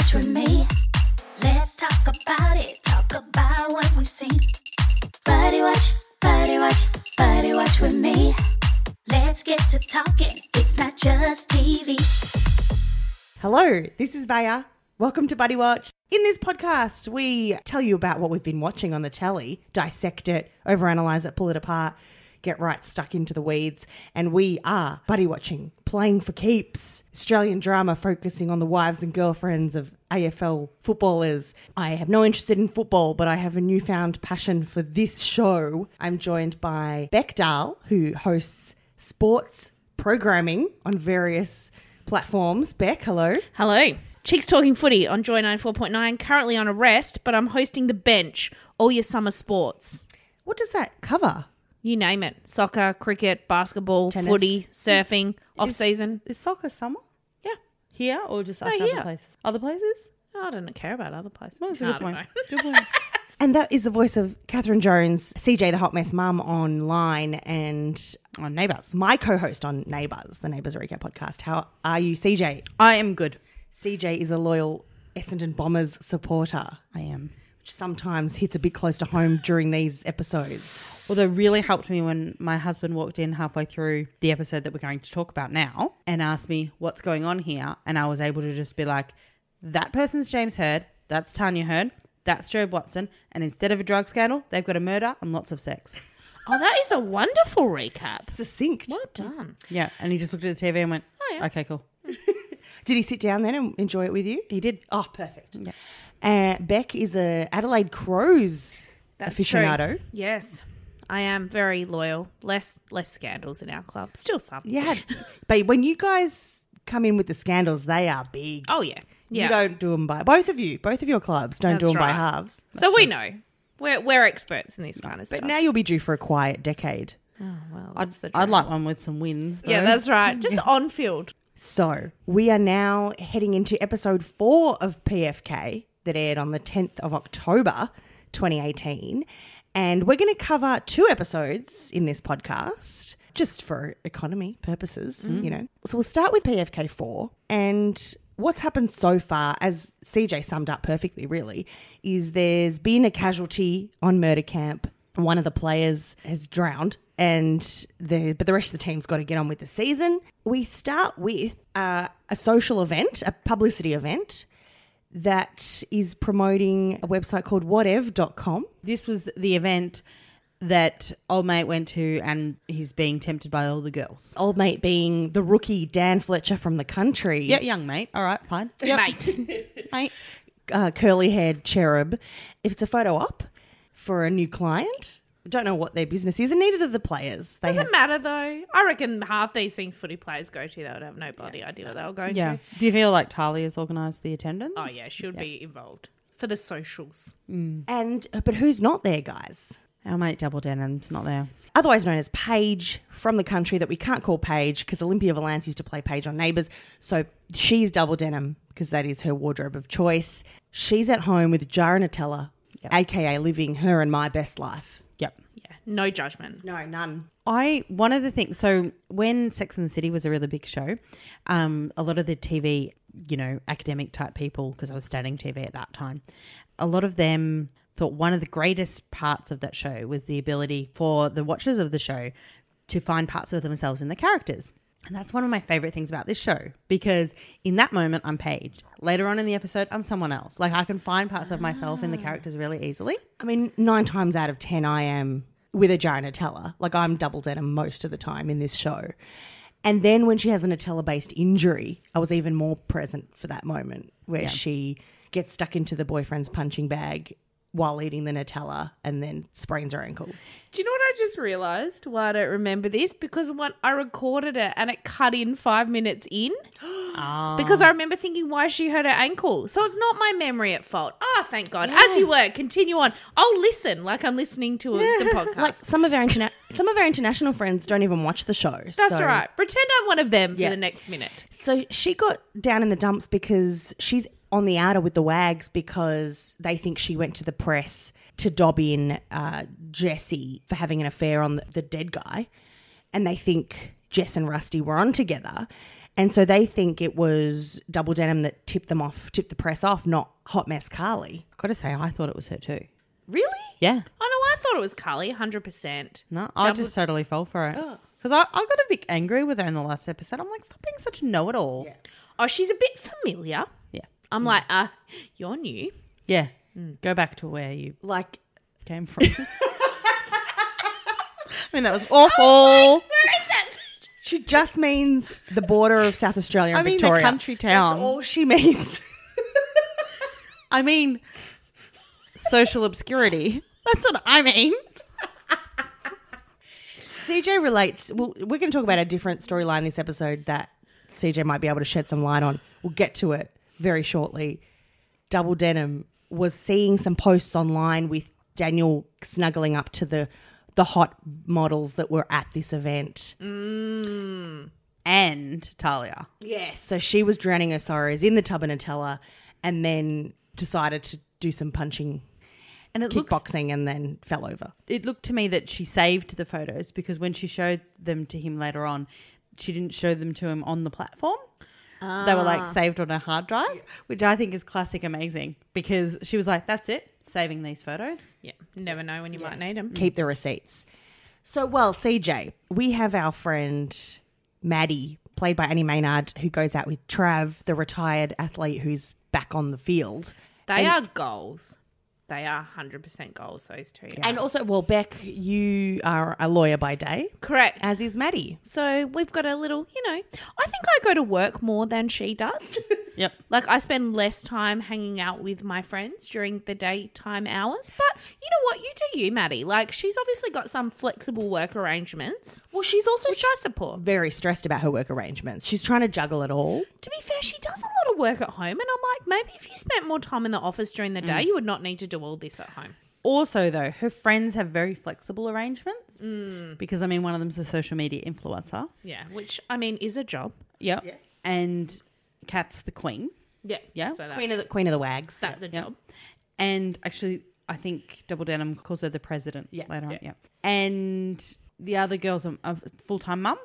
Watch with me. Let's talk about it. Talk about what we've seen. Buddy watch, buddy watch, buddy watch with me. Let's get to talking. It's not just TV. Hello, this is Vaya. Welcome to Buddy Watch. In this podcast, we tell you about what we've been watching on the telly, dissect it, overanalyze it, pull it apart, get right stuck into the weeds. And we are Buddy Watching, Playing for Keeps, Australian drama focusing on the wives and girlfriends of AFL footballers. I have no interest in football, but I have a newfound passion for this show. I'm joined by Beck Dahl, who hosts sports programming on various platforms. Beck, hello. Hello. Cheeks Talking Footy on Joy 94.9, currently on a rest, but I'm hosting The Bench, all your summer sports. What does that cover? You name it. Soccer, cricket, basketball, Tennis. Footy, surfing, off-season. Is soccer summer? Yeah. Here or just like No, other here. places? Other places? I don't care about other places. Well, that's a No, good I don't point. know. Good point. And that is the voice of Catherine Jones, CJ the Hot Mess Mum online, and On Neighbours. my co-host on Neighbours, the Neighbours Recap podcast. How are you, CJ? I am good. CJ is a loyal Essendon Bombers supporter, I am. which sometimes hits a bit close to home during these episodes. Although really helped me when my husband walked in halfway through the episode that we're going to talk about now and asked me what's going on here. And I was able to just be like, that person's James Hird, that's Tanya Hird, that's Job Watson. And instead of a drug scandal, they've got a murder and lots of sex. Oh, that is a wonderful recap. Succinct. Well done. Yeah. And he just looked at the TV and went, Oh, yeah. okay, cool. Did he sit down then and enjoy it with you? He did. Oh, perfect. Yeah. Beck is a Adelaide Crows That's aficionado. true. Yes. I am very loyal. Less scandals in our club. Still some. Yeah, but when you guys come in with the scandals, they are big. Oh, yeah. Yeah. You don't do them by both of your clubs don't do That's them by right. halves. So we know. We're experts in this kind of But stuff. now you'll be due for a quiet decade. Oh, well, I'd, that's the I'd dream. like one with some wins. Yeah, though. that's right. Just on field. So we are now heading into episode 4 of PFK that aired on the 10th of October 2018. And we're going to cover 2 episodes in this podcast just for economy purposes, you know. So we'll start with PFK 4. And what's happened so far, as CJ summed up perfectly really, is there's been a casualty on murder camp. One of the players has drowned, but the rest of the team's got to get on with the season. We start with a social event, a publicity event that is promoting a website called whatev.com. This was the event that old mate went to and he's being tempted by all the girls. Old mate being the rookie Dan Fletcher from the country. Yeah, young mate. All right, fine. Mate. Mate. Curly-haired cherub. If it's a photo op for a new client, I don't know what their business is, and neither do the players. They Doesn't matter though. I reckon half these things footy players go to, they would have no bloody idea what they were going Yeah. to. Do you feel like Talia's organised the attendance? Oh yeah, she would be involved for the socials. but who's not there, guys? Our mate Double Denham's not there. Otherwise known as Paige from the country that we can't call Paige because Olympia Valance used to play Paige on Neighbours. So she's Double Denim because that is her wardrobe of choice. She's at home with Jara Nutella, aka living her and my best life. Yep. Yeah, no judgment. No, none. One of the things, so when Sex and the City was a really big show, a lot of the TV, academic type people, because I was studying TV at that time, a lot of them thought one of the greatest parts of that show was the ability for the watchers of the show to find parts of themselves in the characters. And that's one of my favourite things about this show, because in that moment, I'm Paige. Later on in the episode, I'm someone else. Like, I can find parts of myself in the characters really easily. I mean, 9 times out of 10, I am with a Jara Nutella. Like, I'm Double Denim most of the time in this show. And then when she has a Nutella-based injury, I was even more present for that moment where she gets stuck into the boyfriend's punching bag while eating the Nutella and then sprains her ankle. Do you know what I just realised? Why I don't remember this? Because when I recorded it and it cut in 5 minutes in. Because I remember thinking why she hurt her ankle. So it's not my memory at fault. Oh, thank God. As you were, continue on. I'll listen like I'm listening to the podcast. Like some of our international friends don't even watch the show. That's right. Pretend I'm one of them for the next minute. So she got down in the dumps because she's on the outer with the wags because they think she went to the press to dob in Jessie for having an affair on the dead guy. And they think Jess and Rusty were on together. And so they think it was Double Denim that tipped the press off, not Hot Mess Carly. I've got to say, I thought it was her too. Really? Yeah. Oh, no, I thought it was Carly, 100%. No, I just totally fell for it. Because I got a bit angry with her in the last episode. I'm like, stop being such a know-it-all. Yeah. Oh, she's a bit familiar. Yeah. I'm like, you're new. Yeah. Go back to where you Like, came from. I mean, that was awful. Where is that? she just means the border of South Australia and I mean, Victoria. the country town. That's all she means. I mean, social obscurity. That's what I mean. CJ relates. Well, we're going to talk about a different storyline this episode that CJ might be able to shed some light on. We'll get to it very shortly. Double Denim was seeing some posts online with Daniel snuggling up to the hot models that were at this event. And Talia. Yes. So she was drowning her sorrows in the tub of Nutella and then decided to do some punching, And kickboxing, and then fell over. it looked to me that she saved the photos because when she showed them to him later on, she didn't show them to him on the platform. They were like saved on a hard drive, which I think is classic amazing because she was like, that's it, saving these photos. Yeah, never know when you might need them. Keep the receipts. So, well, CJ, we have our friend Maddie, played by Annie Maynard, who goes out with Trav, the retired athlete who's back on the field. They are goals. They are 100% goals, those two. And also, well, Beck, you are a lawyer by day, Correct. as is Maddie. So we've got a little, I think I go to work more than she does. Yep. Like I spend less time hanging out with my friends during the daytime hours. But you know what? You do you, Maddie. Like she's obviously got some flexible work arrangements, Well, she's also which I support. very stressed about her work arrangements. She's trying to juggle it all. To be fair, she does a lot of work at home. And I'm like, maybe if you spent more time in the office during the day, you would not need to do all this at home. Also, though, her friends have very flexible arrangements because, I mean, one of them's a social media influencer. Yeah, which, I mean, is a job. Yep. And Kat's the queen. Yeah. Yeah. So that's, Queen of the Wags. that's a Yep. job. And actually, I think Double Denim calls her the president later on. Yeah. Yeah. And the other girl's a full-time mum.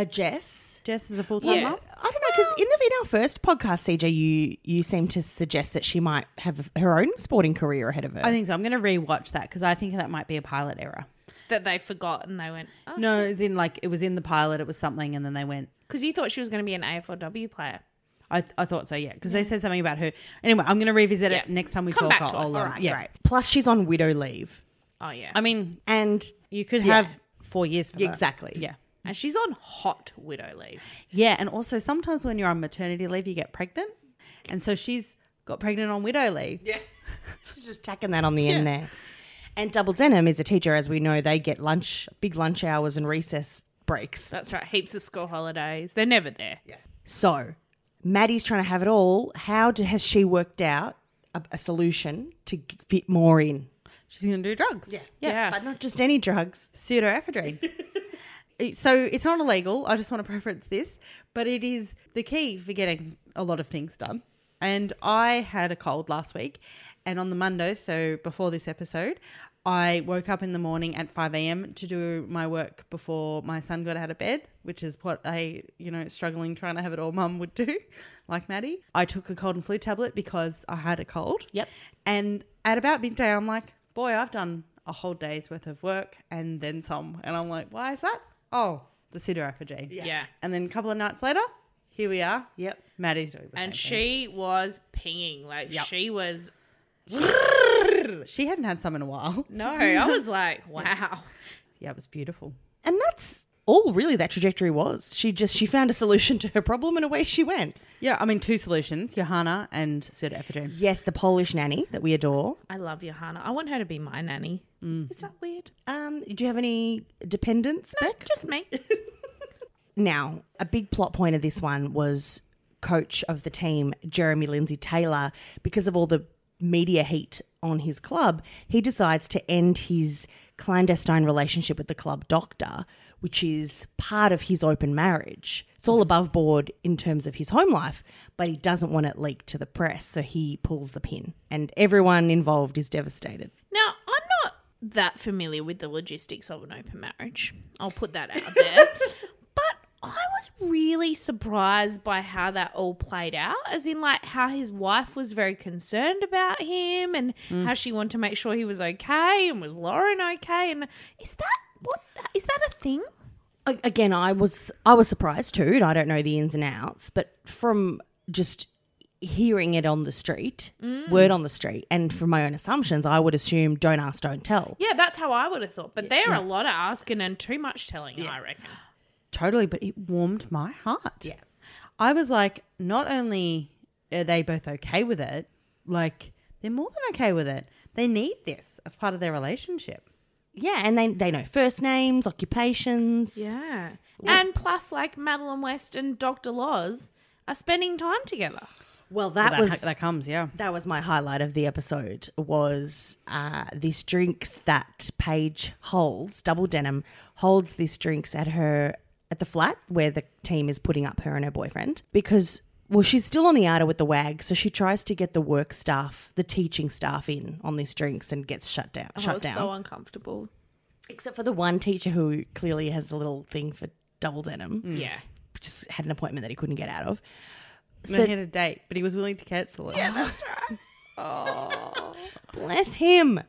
Jess. Jess is a full-time Yeah. mum. I don't know, because in our first podcast, CJ, you seem to suggest that she might have her own sporting career ahead of her. I think so. I'm going to rewatch that because I think that might be a pilot error. That they forgot and they went, oh, No, it was in the pilot. It was something, and then they went. because you thought she was going to be an AFLW player. I thought so, yeah, because they said something about her. Anyway, I'm going to revisit it Yeah. next time we Come talk. back to us. All right, yeah. great. Plus, she's on widow leave. Oh, yeah. I mean, And you could Yeah. have 4 years for that. Exactly. Yeah. and she's on hot widow leave. Yeah, and also sometimes when you're on maternity leave, you get pregnant. And so she's got pregnant on widow leave. Yeah. She's just tacking that on the end there. And Double Denim is a teacher, as we know. They get big lunch hours and recess breaks. That's right. Heaps of school holidays. They're never there. Yeah. So Maddie's trying to have it all. How has she worked out a solution to fit more in? She's going to do drugs. Yeah. But not just any drugs. Pseudoephedrine. So it's not illegal. I just want to preference this. But it is the key for getting a lot of things done. And I had a cold last week. And on the Monday, so before this episode, I woke up in the morning at 5 a.m. to do my work before my son got out of bed, which is what a, struggling trying to have it all mum would do, like Maddie. I took a cold and flu tablet because I had a cold. Yep. And at about midday, I'm like, boy, I've done a whole day's worth of work and then some. And I'm like, why is that? Oh, the pseudoephedrine. Yeah. And then a couple of nights later, here we are. Yep. Maddie's doing the And same thing. she was pinging. Like, she was... She hadn't had some in a while. No, I was like, wow. Yeah, it was beautiful. And that's all really that trajectory was. She found a solution to her problem and away she went. Yeah, I mean, 2 solutions, Johanna and pseudoephedrine. Yes, the Polish nanny that we adore. I love Johanna. I want her to be my nanny. Is that weird? Do you have any dependents, Beck? Just me. Now, a big plot point of this one was coach of the team, Jeremy Lindsay Taylor, because of all the media heat on his club, he decides to end his clandestine relationship with the club doctor, which is part of his open marriage. It's all above board in terms of his home life, but he doesn't want it leaked to the press, so he pulls the pin. And everyone involved is devastated. Now, I'm not that familiar with the logistics of an open marriage. I'll put that out there. But I was really surprised by how that all played out, as in like how his wife was very concerned about him and how she wanted to make sure he was okay, and was Lauren okay? And is that a thing? Again, I was surprised too, and I don't know the ins and outs, but from just hearing it on the street, word on the street, and from my own assumptions, I would assume don't ask, don't tell. Yeah, that's how I would have thought. But there are a lot of asking and too much telling, I reckon. Totally, but it warmed my heart. Yeah. I was like, not only are they both okay with it, like they're more than okay with it. They need this as part of their relationship. Yeah, and they know first names, occupations. Yeah. And plus, like, Madeline West and Dr. Loz are spending time together. Well, That comes, yeah. That was my highlight of the episode, was these drinks that Paige holds, Double Denim, holds these drinks at the flat where the team is putting up her and her boyfriend, because, well, she's still on the outer with the WAG, so she tries to get the work staff, the teaching staff in on these drinks and gets shut down. It was so uncomfortable. Except for the one teacher who clearly has a little thing for Double Denim. Yeah. Just had an appointment that he couldn't get out of. So, he had a date, but he was willing to cancel it. Yeah, that's right. Oh, bless him.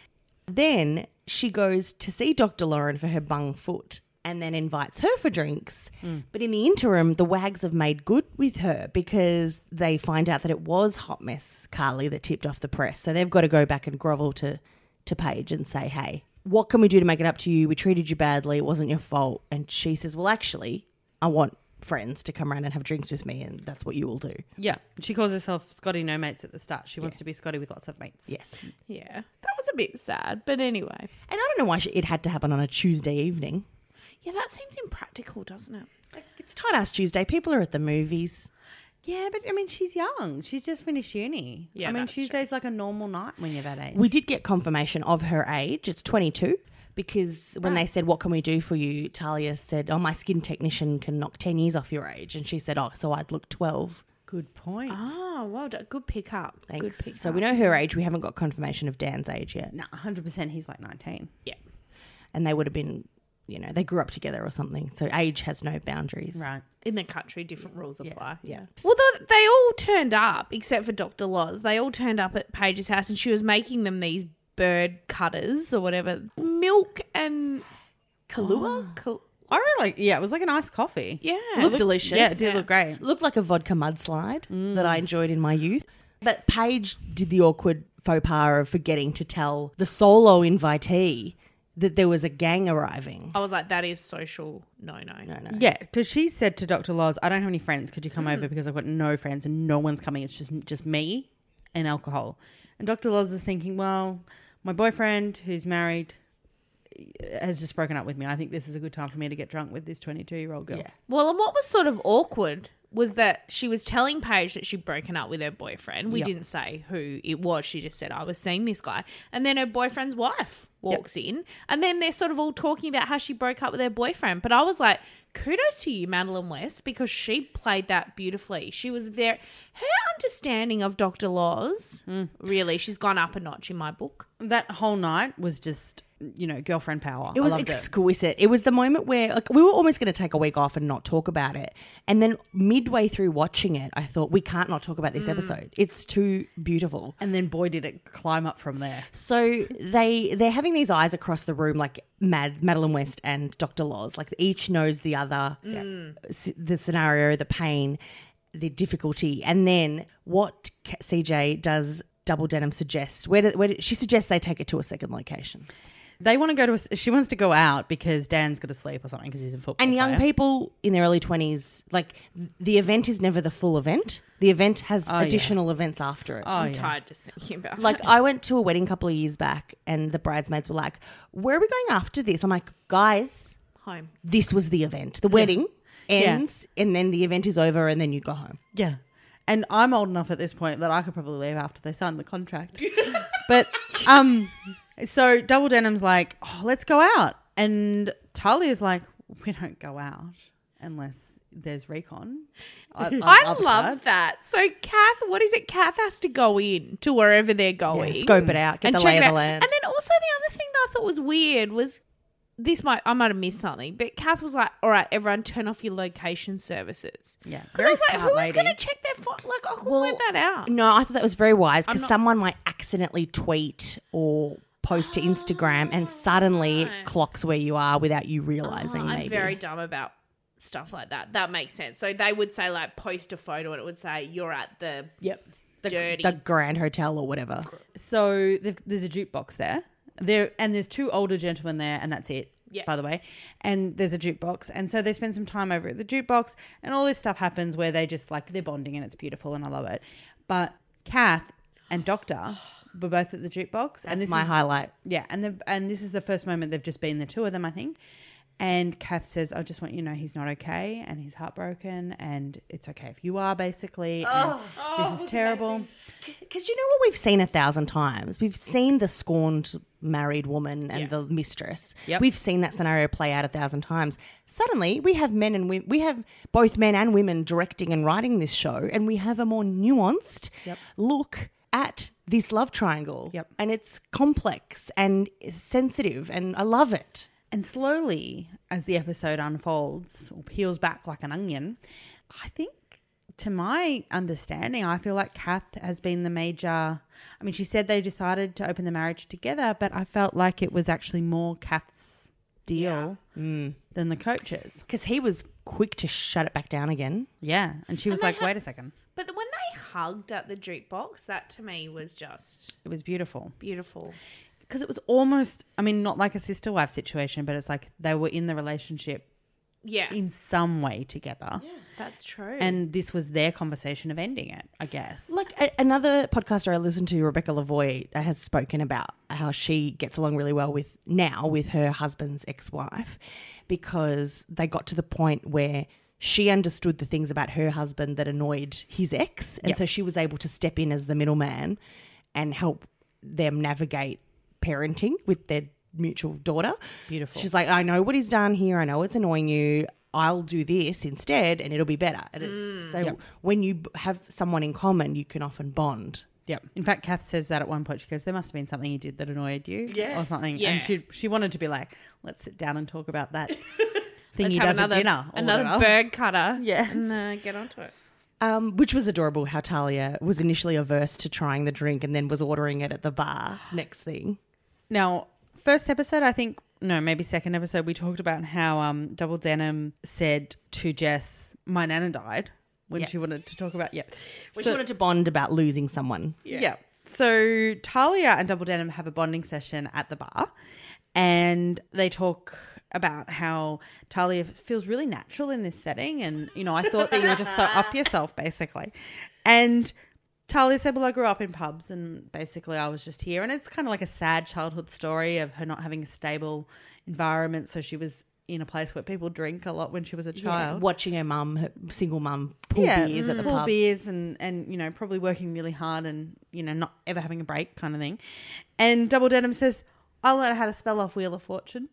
Then she goes to see Dr. Lauren for her bung foot and then invites her for drinks. But in the interim, the WAGs have made good with her because they find out that it was Hot Mess Carly that tipped off the press. So they've got to go back and grovel to Paige and say, hey, what can we do to make it up to you? We treated you badly. It wasn't your fault. And she says, well, actually, I want friends to come around and have drinks with me, and that's what you will do. Yeah. She calls herself Scotty No Mates at the start. She wants to be Scotty with lots of mates. Yes. Yeah. That was a bit sad. But anyway. And I don't know why it had to happen on a Tuesday evening. Yeah, that seems impractical, doesn't it? Like, it's tight-ass Tuesday. People are at the movies. Yeah, but I mean, she's young. She's just finished uni. Yeah, I mean, that's Tuesday's like a normal night when you're that age. We did get confirmation of her age. It's 22. Because when they said, what can we do for you? Talia said, my skin technician can knock 10 years off your age. And she said, so I'd look 12. Good point. Oh, well done. Good pick up. Thanks. Good pick So up. we know her age. We haven't got confirmation of Dan's age yet. No, 100% he's like 19. Yeah. And they would have been, they grew up together or something. So age has no boundaries. Right. In the country, different rules apply. Yeah. Well, they all turned up, except for Dr. Loz. They all turned up at Paige's house, and she was making them these bird cutters or whatever. Milk and Kahlua? I really like, it was like an iced coffee. Yeah. Looked delicious. Yeah, it did look great. Looked like a vodka mudslide that I enjoyed in my youth. But Paige did the awkward faux pas of forgetting to tell the solo invitee that there was a gang arriving. I was like, that is social no. Yeah, because she said to Dr. Loz, I don't have any friends. Could you come over because I've got no friends and no one's coming. It's just me and alcohol. And Dr. Loz is thinking, well, my boyfriend who's married has just broken up with me. I think this is a good time for me to get drunk with this 22-year-old girl. Yeah. Well, and what was sort of awkward was that she was telling Paige that she'd broken up with her boyfriend. We didn't say who it was. She just said, I was seeing this guy. And then her boyfriend's wife walks in. And then they're sort of all talking about how she broke up with her boyfriend. But I was like, kudos to you, Madeline West, because she played that beautifully. She was her understanding of Dr. Loz, really, she's gone up a notch in my book. That whole night was just, girlfriend power. It was I loved exquisite. It was the moment where we were almost going to take a week off and not talk about it. And then midway through watching it, I thought, we can't not talk about this episode. It's too beautiful. And then boy, did it climb up from there. So they're having these eyes across the room, like Madeline West and Dr. Loz. Like each knows the other, the scenario, the pain, the difficulty. And then what CJ does Double Denim suggest? She suggests they take it to a second location. They want to go she wants to go out because Dan's got to sleep or something because he's a football And player. young people in their early 20s, like the event is never the full event. The event has additional events after it. I'm tired just thinking about Like it. I went to a wedding a couple of years back and the bridesmaids were like, where are we going after this? I'm like, guys, Home. this was the event. The wedding ends and then the event is over and then you go home. Yeah. And I'm old enough at this point that I could probably leave after they sign the contract. But so Double Denim's like, let's go out. And Talia's like, we don't go out unless there's recon. I love that. So Kath, what is it? Kath has to go in to wherever they're going. Yeah, scope it out, get the check lay it of the out. land. And then also the other thing that I thought was weird was I might have missed something, but Kath was like, all right, everyone turn off your location services. Yeah. Because I was like, who is going to check their phone? Like, I couldn't work that out. No, I thought that was very wise because someone might accidentally tweet or post to Instagram and suddenly it clocks where you are without you realising. I'm maybe. very dumb about stuff like that. That makes sense. So they would say like post a photo and it would say you're at the dirty. the Grand Hotel or whatever. So there's a jukebox there. There's 2 older gentlemen there, and that's it. Yeah. By the way, and there's a jukebox, and so they spend some time over at the jukebox, and all this stuff happens where they just like they're bonding, and it's beautiful, and I love it. But Kath and Doctor were both at the jukebox, and this my is highlight. Yeah, and this is the first moment they've just been the 2 of them, I think. And Kath says, I just want you to know he's not okay and he's heartbroken and it's okay if you are, basically. This is terrible. Because you know what we've seen 1,000 times? We've seen the scorned married woman and the mistress. Yep. We've seen that scenario play out 1,000 times. Suddenly, we have we have both men and women directing and writing this show, and we have a more nuanced look at this love triangle. Yep. And it's complex and sensitive, and I love it. And slowly, as the episode unfolds or peels back like an onion, I think, to my understanding, I feel like Kath has been the major... I mean, she said they decided to open the marriage together, but I felt like it was actually more Kath's deal than the coach's. Because he was quick to shut it back down again. Yeah, and she was like, wait a second. But when they hugged at the jukebox, that to me was just It was beautiful. beautiful. Because it was almost, I mean, not like a sister-wife situation, but it's like they were in the relationship Yeah, in some way together. that's true. And this was their conversation of ending it, I guess. Like another podcaster I listened to, Rebecca Lavoie, has spoken about how she gets along really well with her husband's ex-wife, because they got to the point where she understood the things about her husband that annoyed his ex. And so she was able to step in as the middleman and help them navigate parenting with their mutual daughter. Beautiful. She's like, I know what he's done here. I know it's annoying you. I'll do this instead and it'll be better. And it's so when you have someone in common, you can often bond. Yeah. In fact, Kath says that at one point. She goes, there must have been something you did that annoyed you or something. Yeah. And she wanted to be like, let's sit down and talk about that thing Let's he have does at dinner. Or another whatever. bird cutter. Yeah. And get onto it. Which was adorable how Talia was initially averse to trying the drink and then was ordering it at the bar next thing. Now, first episode, I think, no, maybe second episode, we talked about how Double Denim said to Jess, my nana died, when she wanted to talk about, When she wanted to bond about losing someone. Yeah. So Talia and Double Denim have a bonding session at the bar, and they talk about how Talia feels really natural in this setting, and, you know, I thought that you were just so up yourself, basically. And Talia said, well, I grew up in pubs and basically I was just here. And it's kind of like a sad childhood story of her not having a stable environment. So she was in a place where people drink a lot when she was a child. Watching her mum, her single mum, pull beers at the pull pub. beers and, you know, probably working really hard and, you know, not ever having a break kind of thing. And Double Denim says, I learned how to spell off Wheel of Fortune.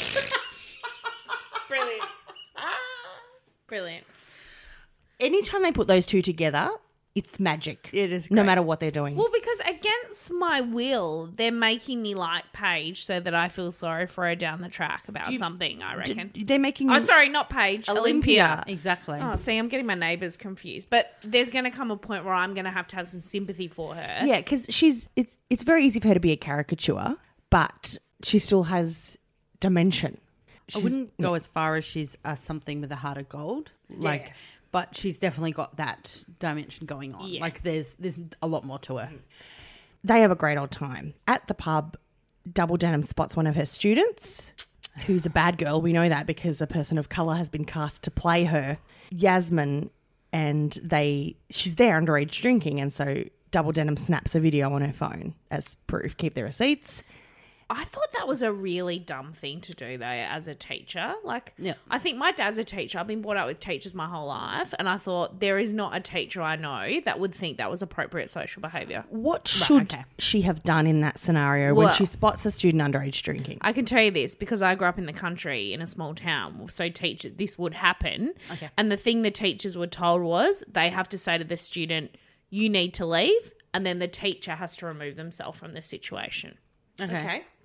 Brilliant. Brilliant. Anytime they put those two together, it's magic. It is No great. matter what they're doing. Well, because against my will, they're making me like Paige so that I feel sorry for her down the track about something, I reckon. They're making Oh, sorry, not Paige. Olympia. Exactly. Oh, see, I'm getting my neighbours confused. But there's going to come a point where I'm going to have some sympathy for her. Yeah, because it's very easy for her to be a caricature, but she still has dimension. I wouldn't go as far as she's something with a heart of gold, but she's definitely got that dimension going on. Yeah. Like there's a lot more to her. They have a great old time. At the pub, Double Denim spots one of her students who's a bad girl. We know that because a person of colour has been cast to play her, Yasmin, and she's there underage drinking, and so Double Denim snaps a video on her phone as proof. Keep the receipts. I thought that was a really dumb thing to do, though, as a teacher. Like, Yeah. I think my dad's a teacher. I've been brought up with teachers my whole life, and I thought there is not a teacher I know that would think that was appropriate social behaviour. What should okay. she have done in that scenario when Well- she spots a student underage drinking? I can tell you this because I grew up in the country in a small town, so this would happen. Okay. And the thing the teachers were told was they have to say to the student, you need to leave, and then the teacher has to remove themselves from the situation. Okay.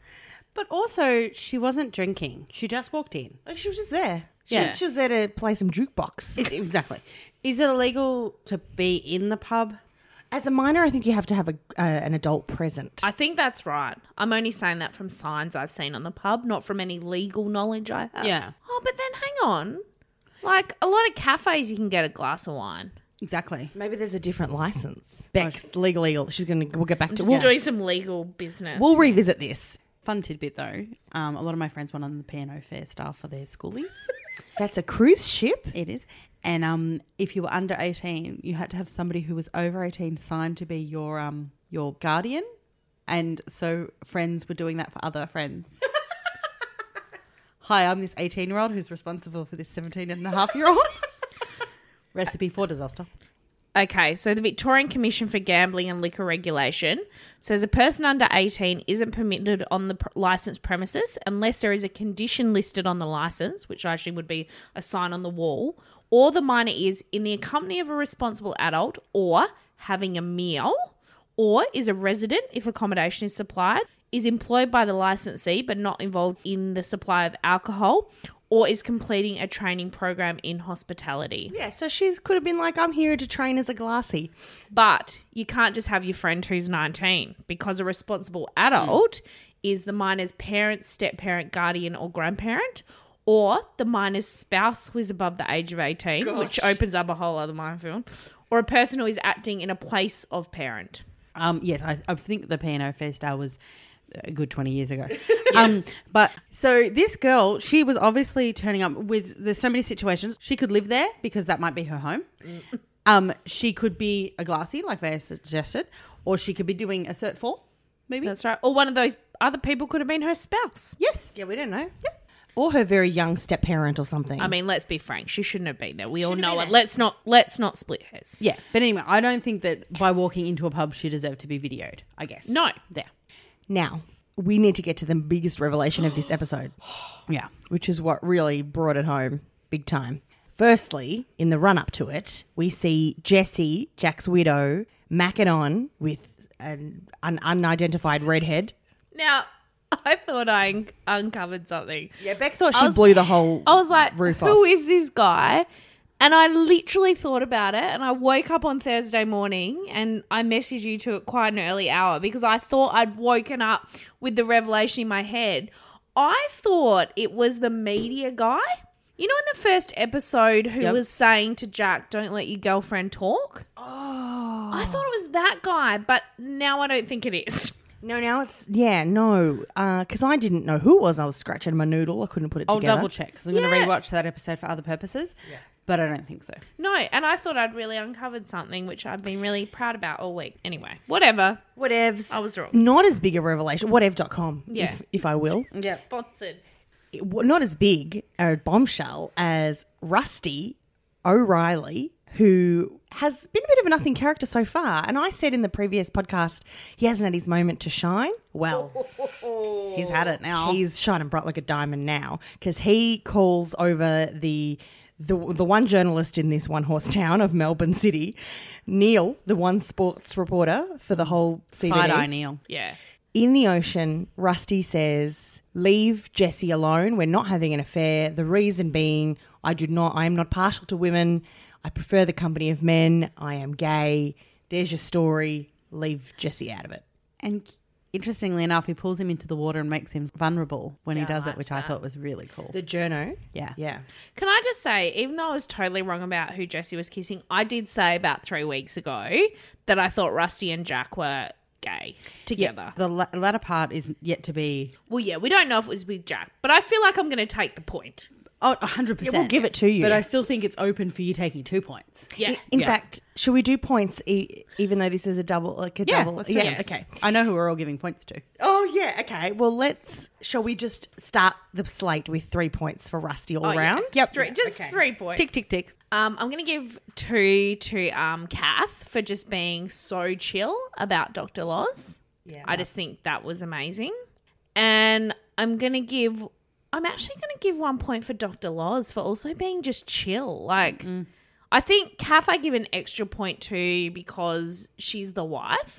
But also, she wasn't drinking. She just walked in. Oh, she was just there. Yeah. She was there to play some jukebox. Exactly. Is it illegal to be in the pub? As a minor, I think you have to have an adult present. I think that's right. I'm only saying that from signs I've seen on the pub, not from any legal knowledge I have. Yeah. Oh, but then hang on. Like, a lot of cafes you can get a glass of wine. Exactly. Maybe there's a different license. Beck's legal. We'll get back to Just doing some legal business. We'll revisit this. Fun tidbit though. A lot of my friends went on the P&O Fair staff for their schoolies. That's a cruise ship. It is. And if you were under 18, you had to have somebody who was over 18 signed to be your guardian. And so friends were doing that for other friends. Hi, I'm this 18-year-old who's responsible for this 17-and-a-half-year-old. Recipe for disaster. Okay, so the Victorian Commission for Gambling and Liquor Regulation says a person under 18 isn't permitted on the licensed premises unless there is a condition listed on the license, which actually would be a sign on the wall, or the minor is in the company of a responsible adult or having a meal, or is a resident if accommodation is supplied, is employed by the licensee but not involved in the supply of alcohol, or is completing a training program in hospitality. Yeah, so could have been like, I'm here to train as a glassy. But you can't just have your friend who's 19 because a responsible adult is the minor's parent, step-parent, guardian or grandparent, or the minor's spouse who is above the age of 18, which opens up a whole other minefield, or a person who is acting in a place of parent. Yes, I think the P&O Fair Star was a good 20 years ago. But so this girl, she was obviously turning up with, there's so many situations. She could live there because that might be her home. She could be a glassy, like they suggested, or she could be doing a Cert 4, maybe. That's right. Or one of those other people could have been her spouse. Yes. Yeah, we don't know. Yeah. Or her very young step-parent or something. I mean, let's be frank. She shouldn't have been there. We all know it. Let's not split hairs. Yeah. But anyway, I don't think that by walking into a pub she deserved to be videoed, I guess. No. There. Now, we need to get to the biggest revelation of this episode. Yeah. Which is what really brought it home big time. Firstly, in the run-up to it, we see Jessie, Jack's widow, macking on with an unidentified redhead. Now, I thought I uncovered something. Yeah, Beck thought she blew the whole I was like, roof who off. is this guy? And I literally thought about it, and I woke up on Thursday morning and I messaged you to it quite an early hour because I thought I'd woken up with the revelation in my head. I thought it was the media guy. You know, in the first episode, who was saying to Jack, don't let your girlfriend talk? Oh. I thought it was that guy, but now I don't think it is. No, now it's, because I didn't know who it was. I was scratching my noodle. I couldn't put it I'll together. double check because I'm going to rewatch that episode for other purposes. Yeah. But I don't think so. No, and I thought I'd really uncovered something, which I've been really proud about all week. Anyway, whatever. Whatevs. I was wrong. Not as big a revelation. Whatev.com, Yeah. if I will. Yeah. Sponsored. Not as big a bombshell as Rusty O'Reilly, who has been a bit of a nothing character so far. And I said in the previous podcast, he hasn't had his moment to shine. Well, He's had it now. he's shining bright like a diamond now because he calls over the one journalist in this one-horse town of Melbourne City, Neil, the one sports reporter for the whole CBD. Side-eye Neil. Yeah. In the ocean, Rusty says, leave Jessie alone. We're not having an affair. The reason being, I am not partial to women. I prefer the company of men. I am gay. There's your story. Leave Jessie out of it. And interestingly enough, he pulls him into the water and makes him vulnerable when he does it, which I thought was really cool. The journo. Yeah. Yeah. Can I just say, even though I was totally wrong about who Jessie was kissing, I did say about 3 weeks ago that I thought Rusty and Jack were gay together. The latter part is yet to be... Well, yeah, we don't know if it was with Jack, but I feel like I'm going to take the point. Oh, 100%. Yeah, we'll give it to you. But I still think it's open for you taking 2 points. Yeah. In fact, should we do points even though this is a double? Like a double? Let's do it. Okay. I know who we're all giving points to. Oh, yeah. Okay. Well, shall we just start the slate with 3 points for Rusty all round? Yep. 3 points. Tick, tick, tick. I'm going to give 2 to Kath for just being so chill about Dr. Loz. Yeah. I just think that was amazing. And I'm actually going to give 1 point for Dr. Loz for also being just chill. Like, I think Kath I give an extra point to because she's the wife.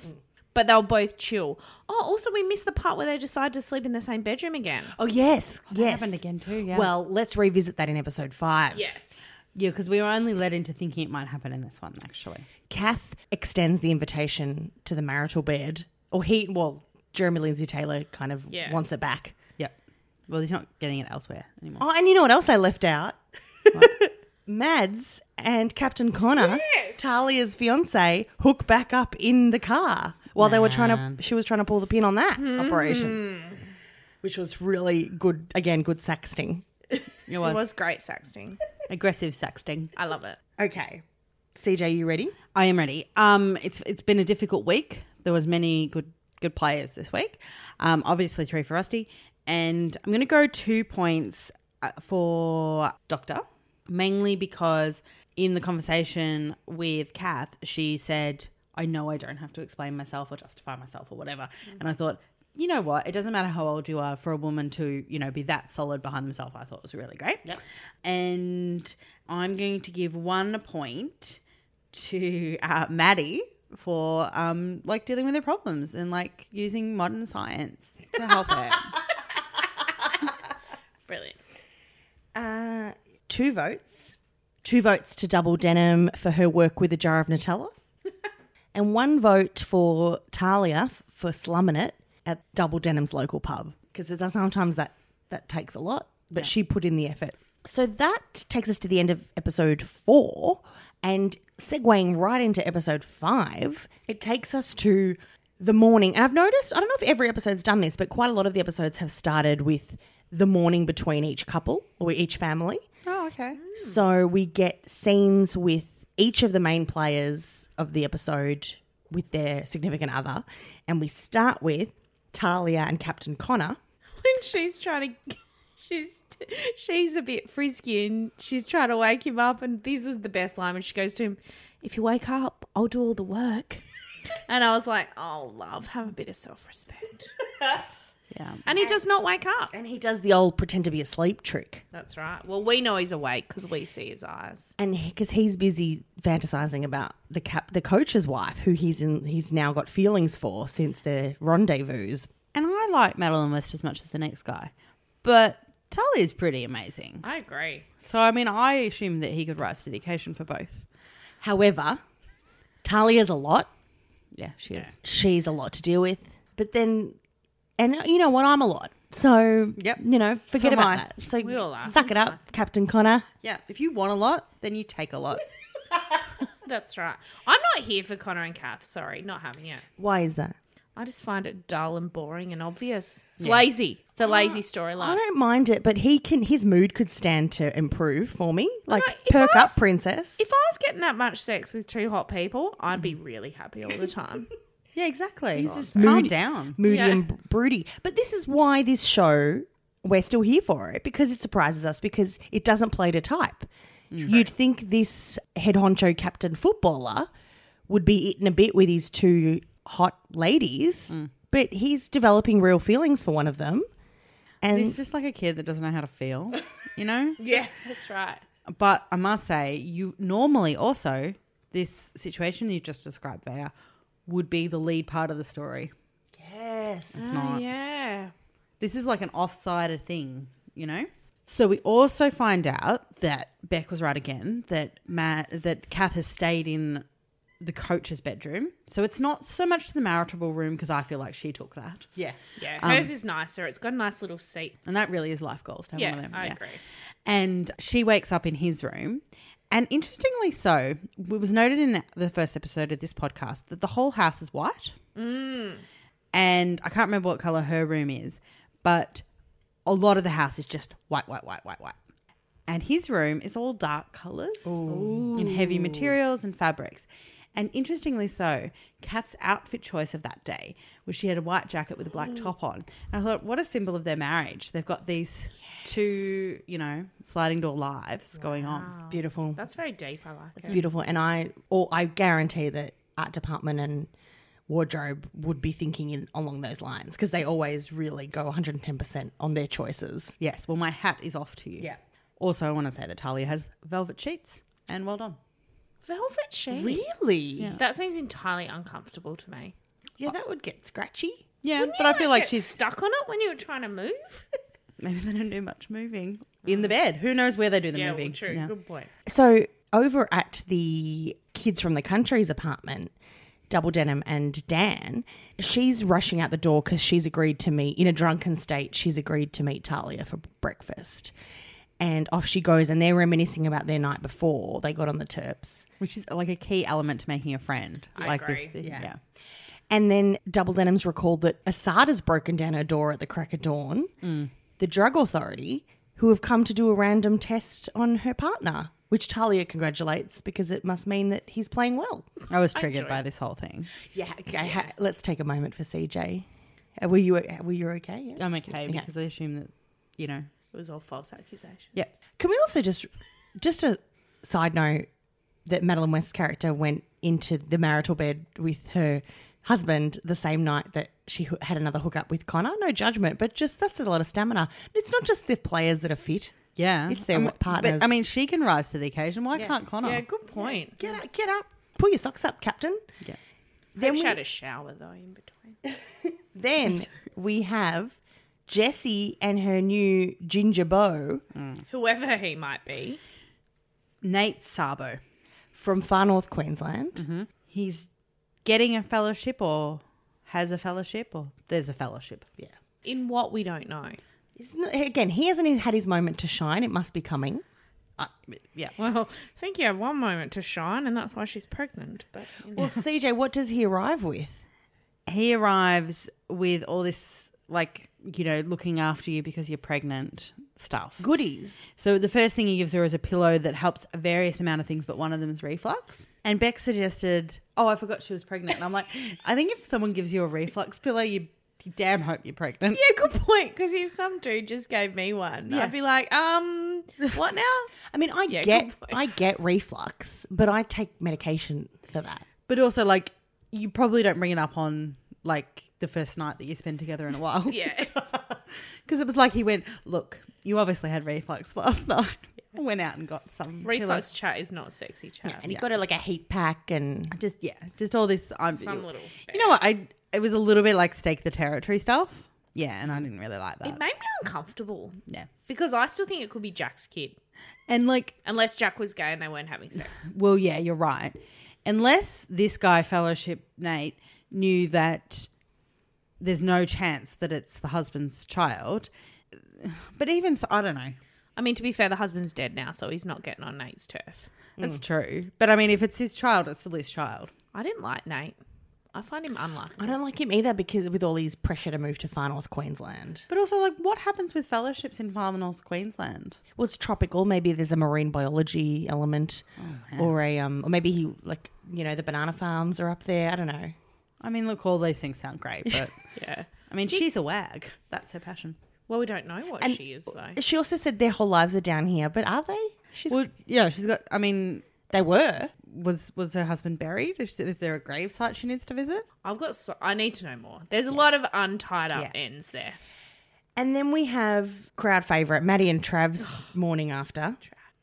But they were both chill. Oh, also we missed the part where they decide to sleep in the same bedroom again. Oh, yes. That Yes. happened again too, yeah. Well, let's revisit that in episode 5. Yes. Yeah, because we were only led into thinking it might happen in this one, actually. Kath extends the invitation to the marital bed. Or Jeremy Lindsay Taylor kind of wants it back. Yep. Well, he's not getting it elsewhere anymore. Oh, and you know what else I left out? Mads and Captain Connor, Talia's fiance, hook back up in the car while they were she was trying to pull the pin on that operation, which was really good. Again, good sexting. It It was great sexting. aggressive sexting. I love it. Okay, CJ, you ready? I am ready. It's been a difficult week. There was many good players this week. Obviously 3 for Rusty, and I'm going to go 2 points for Doctor, mainly because in the conversation with Kath, she said, "I know I don't have to explain myself or justify myself or whatever," and I thought, you know what? It doesn't matter how old you are for a woman to, be that solid behind themselves. I thought it was really great. Yep. And I'm going to give 1 point to Maddie for dealing with their problems and using modern science to help it. Brilliant. 2 votes. 2 votes to Double Denim for her work with a jar of Nutella. And 1 vote for Talia for slumming it at Double Denim's local pub. Because sometimes that takes a lot, but she put in the effort. So that takes us to the end of episode 4. And segueing right into episode 5, it takes us to the morning. And I've noticed, I don't know if every episode's done this, but quite a lot of the episodes have started with the morning between each couple or each family. Oh, okay. So we get scenes with each of the main players of the episode with their significant other. And we start with Talia and Captain Connor. When she's trying to... She's a bit frisky and she's trying to wake him up, and this was the best line when she goes to him, "If you wake up, I'll do all the work." And I was like, oh, love, have a bit of self-respect. Yeah. And he does not wake up. And he does the old pretend to be asleep trick. That's right. Well, we know he's awake because we see his eyes. And because he's busy fantasizing about the coach's wife, who he's now got feelings for since their rendezvous. And I like Madeline West as much as the next guy. But Talia's pretty amazing. I agree. So, I assume that he could rise to the occasion for both. However, Talia's a lot. Yeah, she is. She's a lot to deal with. But then, and you know what? I'm a lot. So, Yep. Forget So am about I. that. So We all are. suck it up, Captain Connor. Yeah, if you want a lot, then you take a lot. That's right. I'm not here for Connor and Kath. Sorry, not having it. Why is that? I just find it dull and boring and obvious. It's lazy. It's a lazy I storyline. don't mind it, but his mood could stand to improve for me. Like, No, if perk I up, was- princess. If I was getting that much sex with 2 hot people, I'd be really happy all the time. Yeah, exactly. He's just Calm moody- down. Moody Yeah. and broody. But this is why this show, we're still here for it, because it surprises us, because it doesn't play to type. You'd think this head honcho captain footballer would be eaten a bit with his 2 hot ladies, but he's developing real feelings for one of them. And He's just like a kid that doesn't know how to feel, Yeah, that's right. But I must say, you normally also, this situation you've just described there, would be the lead part of the story. yes. It's not. Yeah. This is like an off-sider thing, So we also find out that Beck was right again, that Kath has stayed in the coach's bedroom. So it's not so much the marital room, because I feel like she took that. Yeah. Yeah, hers is nicer. It's got a nice little seat. And that really is life goals to have one of them. I agree. And she wakes up in his room. And interestingly so, it was noted in the first episode of this podcast that the whole house is white. And I can't remember what colour her room is, but a lot of the house is just white. And his room is all dark colours in heavy materials and fabrics. And interestingly so, Kath's outfit choice of that day was she had a white jacket with a black top on. And I thought, what a symbol of their marriage. They've got these 2, sliding door lives going on. Beautiful. That's very deep. I like It's it. beautiful. And I guarantee that art department and wardrobe would be thinking along those lines, because they always really go 110% on their choices. Yes, well, my hat is off to you. Yeah. Also, I want to say that Talia has velvet sheets, and well done. Velvet sheets. Really? Yeah. That seems entirely uncomfortable to me. Yeah, that would get scratchy. Yeah, but I feel like she's stuck on it when you were trying to move. maybe they don't do much moving in the bed. Who knows where they do the Yeah, moving? well, true. Yeah. Good point. So over at the Kids from the Country's apartment, Double Denim and Dan, she's rushing out the door because she's agreed to meet, in a drunken state, she's agreed to meet Talia for breakfast. And off she goes, and they're reminiscing about their night before they got on the Terps. Which is like a key element to making a friend. I like agree. This, Yeah. yeah. And then Double Denim's recalled that Assad has broken down her door at the crack of dawn. The drug authority, who have come to do a random test on her partner, which Talia congratulates because it must mean that he's playing well. I was triggered enjoy by it. this whole thing. Yeah, okay. Let's take a moment for CJ. Were you okay? Yeah. I'm okay because I assume that, you know. It was all false accusation. Yeah. Can we also just a side note that Madeline West's character went into the marital bed with her husband the same night that she had another hookup with Connor? No judgment, but just that's a lot of stamina. It's not just the players that are fit. Yeah. It's their partners. But, I mean, she can rise to the occasion. Why can't Connor? Yeah, good point. Get up. Pull your socks up, Captain. Yeah. Then she had a shower though in between. Then we have Jessie and her new ginger beau Whoever he might be. Nate Sabo. from far north Queensland. He's getting a fellowship or has a fellowship or there's a fellowship. Yeah. In what we don't know. Again, he hasn't had his moment to shine. It must be coming. Yeah. Well, I think you have one moment to shine, and that's why she's pregnant. But Well, CJ, what does he arrive with? He arrives with all this, like, you know, looking after you because you're pregnant stuff. Goodies. So the first thing he gives her is a pillow that helps a various amount of things, but one of them is reflux. And Beck suggested, oh, I forgot she was pregnant. And I'm like, I think if someone gives you a reflux pillow, you damn hope you're pregnant. yeah, good point. Because if some dude just gave me one, Yeah. I'd be like, what now? I mean, Yeah, get good point. I get reflux, but I take medication for that. But also, like, you probably don't bring it up on, like, the first night that you spend together in a while. Yeah. Because it was like he went, look, you obviously had reflux last night. I went out and got some Reflux chat is not sexy chat. And he got her like a heat pack and just all this. Some little. You know what? It was a little bit like stake the territory stuff. Yeah, and I didn't really like that. It made me uncomfortable Yeah, because I still think it could be Jack's kid, and like, unless Jack was gay and they weren't having sex. well, yeah, you're right. Unless this guy, Fellowship Nate, knew that there's no chance that it's the husband's child. But even so, I don't know. I mean, to be fair, the husband's dead now, so he's not getting on Nate's turf. That's true. But I mean, if it's his child, it's still his child. I didn't like Nate. I find him unlikable. I don't like him either because with all his pressure to move to far north Queensland. But also, like, what happens with fellowships in far north Queensland? Well, it's tropical. Maybe there's a marine biology element, or or maybe he like the banana farms are up there. I don't know. I mean, look, all these things sound great, but Yeah. I mean, she's a wag. That's her passion. Well, we don't know what And she is, though. She also said their whole lives are down here, but are they? Well, yeah, she's got. I mean, They were. was her husband buried? Is there a grave site she needs to visit? I need to know more. There's a lot of untied up Yeah. ends there. And then we have crowd favourite Maddie and Trav's morning after.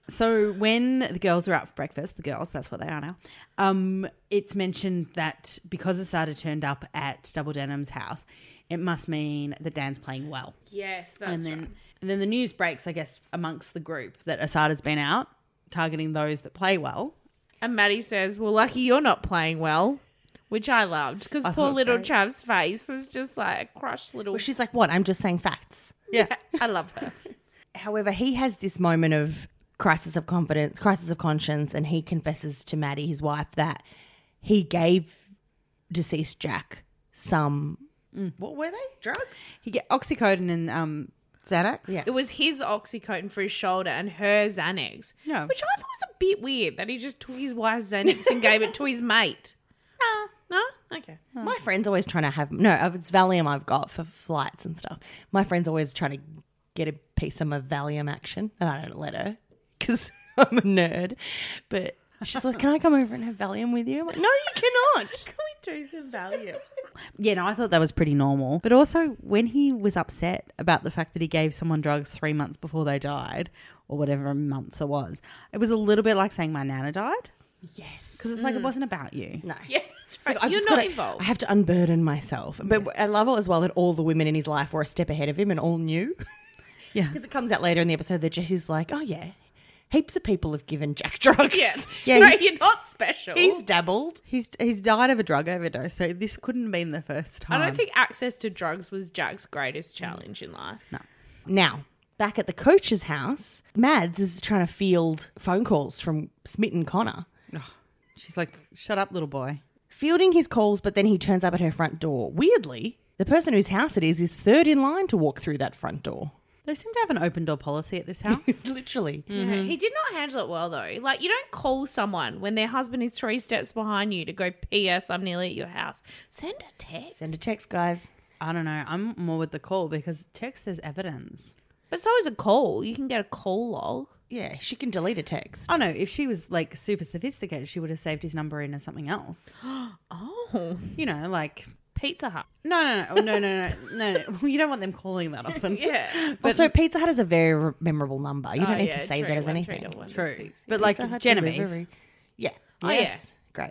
So when the girls are out for breakfast, that's what they are now. It's mentioned that because Asada turned up at Double Denim's house, it must mean that Dan's playing well. Yes, that's And then the news breaks, I guess, amongst the group that Asada's been out targeting those that play well. And Maddie says, well, lucky you're not playing well, which I loved because I thought it poor was little great. Trav's face was just like a crushed little... Well, she's like, what? I'm just saying facts. Yeah. I love her. However, he has this moment of crisis of confidence, crisis of conscience, and he confesses to Maddie, his wife, that he gave deceased Jack some... What were they? Drugs? He get oxycodone and Xanax. Yeah. It was his oxycodone for his shoulder and her Xanax, Yeah. which I thought was a bit weird that he just took his wife's Xanax and gave it to his mate. No? Okay. My friend's always trying to have... No, it's Valium I've got for flights and stuff. My friend's always trying to get a piece of my Valium action, and I don't let her because I'm a nerd. But she's like, can I come over and have Valium with you? I'm like, no, you cannot. Can we do some value? Yeah, no, I thought that was pretty normal. But also, when he was upset about the fact that he gave someone drugs 3 months before they died, or whatever months it was a little bit like saying my nana died. Yes. Because it's like it wasn't about you. No. Yeah, that's right. I've You're just not gotta- involved. I have to unburden myself. But I love it as well that all the women in his life were a step ahead of him and all knew. Yeah. Because it comes out later in the episode that Jesse's like, oh, yeah, heaps of people have given Jack drugs. Yeah, Yeah, right. You're not special. He's dabbled. He's died of a drug overdose, so this couldn't have been the first I time. don't think access to drugs was Jack's greatest challenge in life. No. Now, back at the coach's house, Mads is trying to field phone calls from Smitten Connor. She's like, shut up, little boy. Fielding his calls, but then he turns up at her front door. Weirdly, the person whose house it is third in line to walk through that front door. They seem to have an open door policy at this house. Literally. Yeah, he did not handle it well though. Like, you don't call someone when their husband is 3 steps behind you to go, P.S. I'm nearly at your house. Send a text. Send a text, guys. I don't know. I'm more with the call because text there's evidence. But so is a call. You can get a call log. Yeah, she can delete a text. Oh no, if she was like super sophisticated, she would have saved his number in as something else. Oh, You know, like Pizza Hut. no. You don't want them calling that often. Yeah. Also, Pizza Hut is a very memorable number. You don't need to save that as anything. True. But like Pizza Hut Genevieve, delivery. Yeah. Oh, Yes. Great.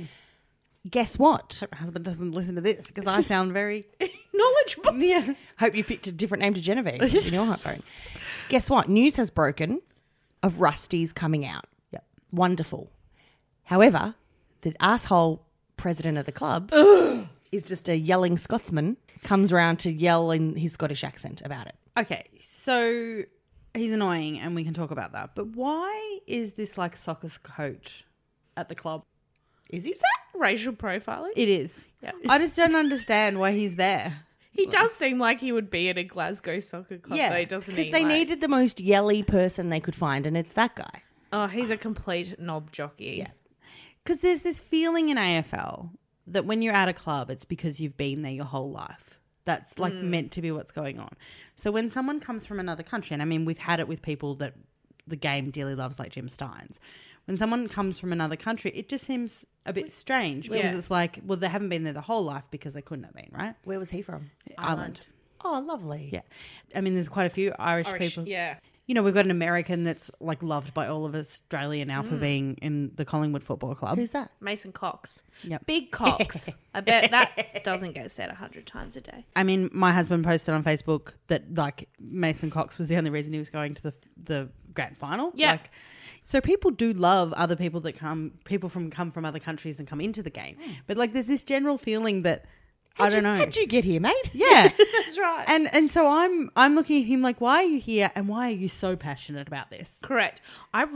Guess what? her husband doesn't listen to this because I sound very Knowledgeable. yeah. Hope you picked a different name to Genevieve in your hot phone. Guess what? News has broken of Rusty's coming out. Yep. Wonderful. However, the asshole president of the club is just a yelling Scotsman, comes around to yell in his Scottish accent about it. Okay, so he's annoying and we can talk about that. But why is this like soccer coach at the club? Is he? Racial profiling. It is. Yeah. I just don't understand why he's there. He does seem like he would be at a Glasgow soccer club, Yeah, though, doesn't he? Because they Like- needed the most yelly person they could find, and it's that guy. Oh, he's a complete knob jockey. Yeah. Because there's this feeling in AFL that when you're at a club, it's because you've been there your whole life. That's like meant to be what's going on. So when someone comes from another country, and I mean, we've had it with people that the game dearly loves, like Jim Steins. When someone comes from another country, it just seems a bit strange because Yeah. it's like, well, they haven't been there the whole life because they couldn't have been, right? Where was he from? Ireland. Oh, lovely. Yeah. I mean, there's quite a few Irish people. Yeah. You know, we've got an American that's like loved by all of Australia now for being in the Collingwood Football Club. Who's that? Mason Cox. Yep. Big Cox. I bet that doesn't get said 100 times a day. I mean, my husband posted on Facebook that like Mason Cox was the only reason he was going to the grand final. Yeah. Like, so people do love other people that come from other countries and come into the game. But like, there's this general feeling that I don't know. How'd you get here, mate? Yeah. That's right. And so I'm looking at him like, why are you here and why are you so passionate about this? Correct. I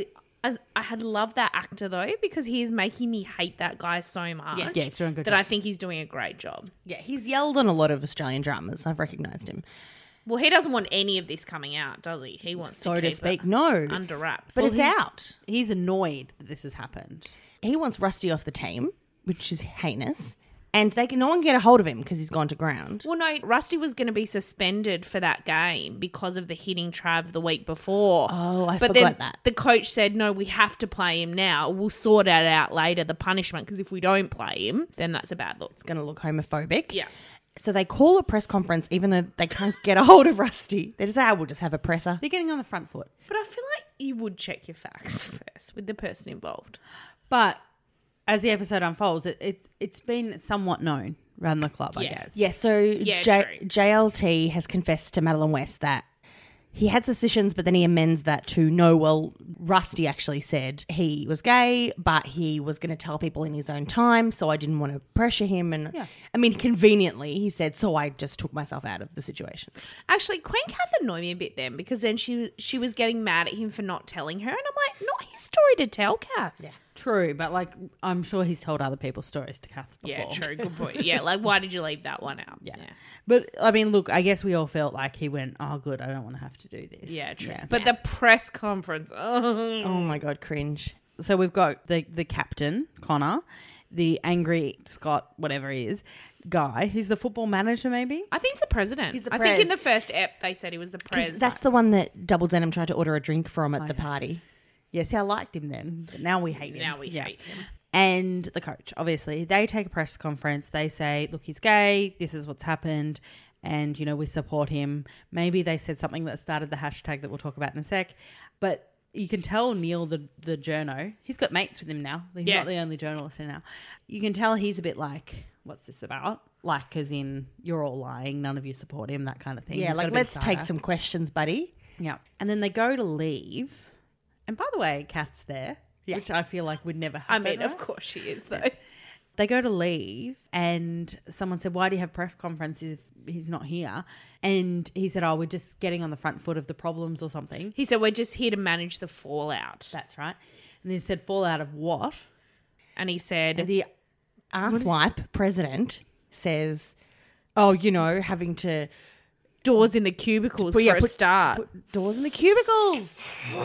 had loved that actor though, because he is making me hate that guy so much. Yeah, he's doing a good that job. I think he's doing a great job. Yeah, he's yelled on a lot of Australian dramas. I've recognised him. Well, he doesn't want any of this coming out, does he? He wants So to to keep speak, it no. under wraps. But Well, it's he's- out. He's annoyed that this has happened. He wants Rusty off the team, which is heinous. And no one can get a hold of him because he's gone to ground. Well, no, Rusty was going to be suspended for that game because of the hitting Trav the week before. Oh, I but forgot then that. the coach said, no, we have to play him now. We'll sort that out later, the punishment, because if we don't play him, then that's a bad look. It's going to look homophobic. Yeah. So they call a press conference even though they can't get a hold of Rusty. They just say, we'll just have a presser. They're getting on the front foot. But I feel like you would check your facts first with the person involved. But as the episode unfolds, it's been somewhat known around the club, I Yeah. guess. Yeah, so true. JLT has confessed to Madeline West that he had suspicions, but then he amends that to no, well, Rusty actually said he was gay, but he was going to tell people in his own time, so I didn't want to pressure him. And Yeah. I mean, conveniently, he said, so I just took myself out of the situation. Actually, Queen Kath annoyed me a bit then, because then she was getting mad at him for not telling her. And I'm like, not his story to tell, Kath. Yeah. True, but like I'm sure he's told other people's stories to Kath before. Yeah, true. Good point. Yeah, like, why did you leave that one out? Yeah. But I mean, look, I guess we all felt like he went, oh, good, I don't want to have to do this. Yeah, true. But the press conference, oh. Oh my God, cringe. So we've got the captain, Connor, the angry Scott, whatever he is, guy, who's the football manager maybe? I think he's the president. He's the I think pres. in the first ep they said he was the 'Cause pres. that's the one that Double Denim tried to order a drink from at the party. Yes, I liked him then, but now we hate him. Now we Yeah. hate him. And the coach, obviously, they take a press conference. They say, look, he's gay. This is what's happened. And, we support him. Maybe they said something that started the hashtag that we'll talk about in a sec. But you can tell Neil, the journo, he's got mates with him now. He's not the only journalist now. You can tell he's a bit like, what's this about? Like, as in, you're all lying, none of you support him, that kind of thing. Yeah, He's got like, a bit let's of take cider. some questions, buddy. Yeah. And then they go to leave. And by the way, Kath's there, which I feel like would never happen. I mean, of right? course she is, though. They go to leave and someone said, why do you have press conference if he's not here? And he said, oh, we're just getting on the front foot of the problems or something. He said, we're just here to manage the fallout. That's right. And they said, fallout of what? And he said, The arsewipe president says, oh, you know, having to doors in the cubicles Well, yeah, for a start. put doors in the cubicles.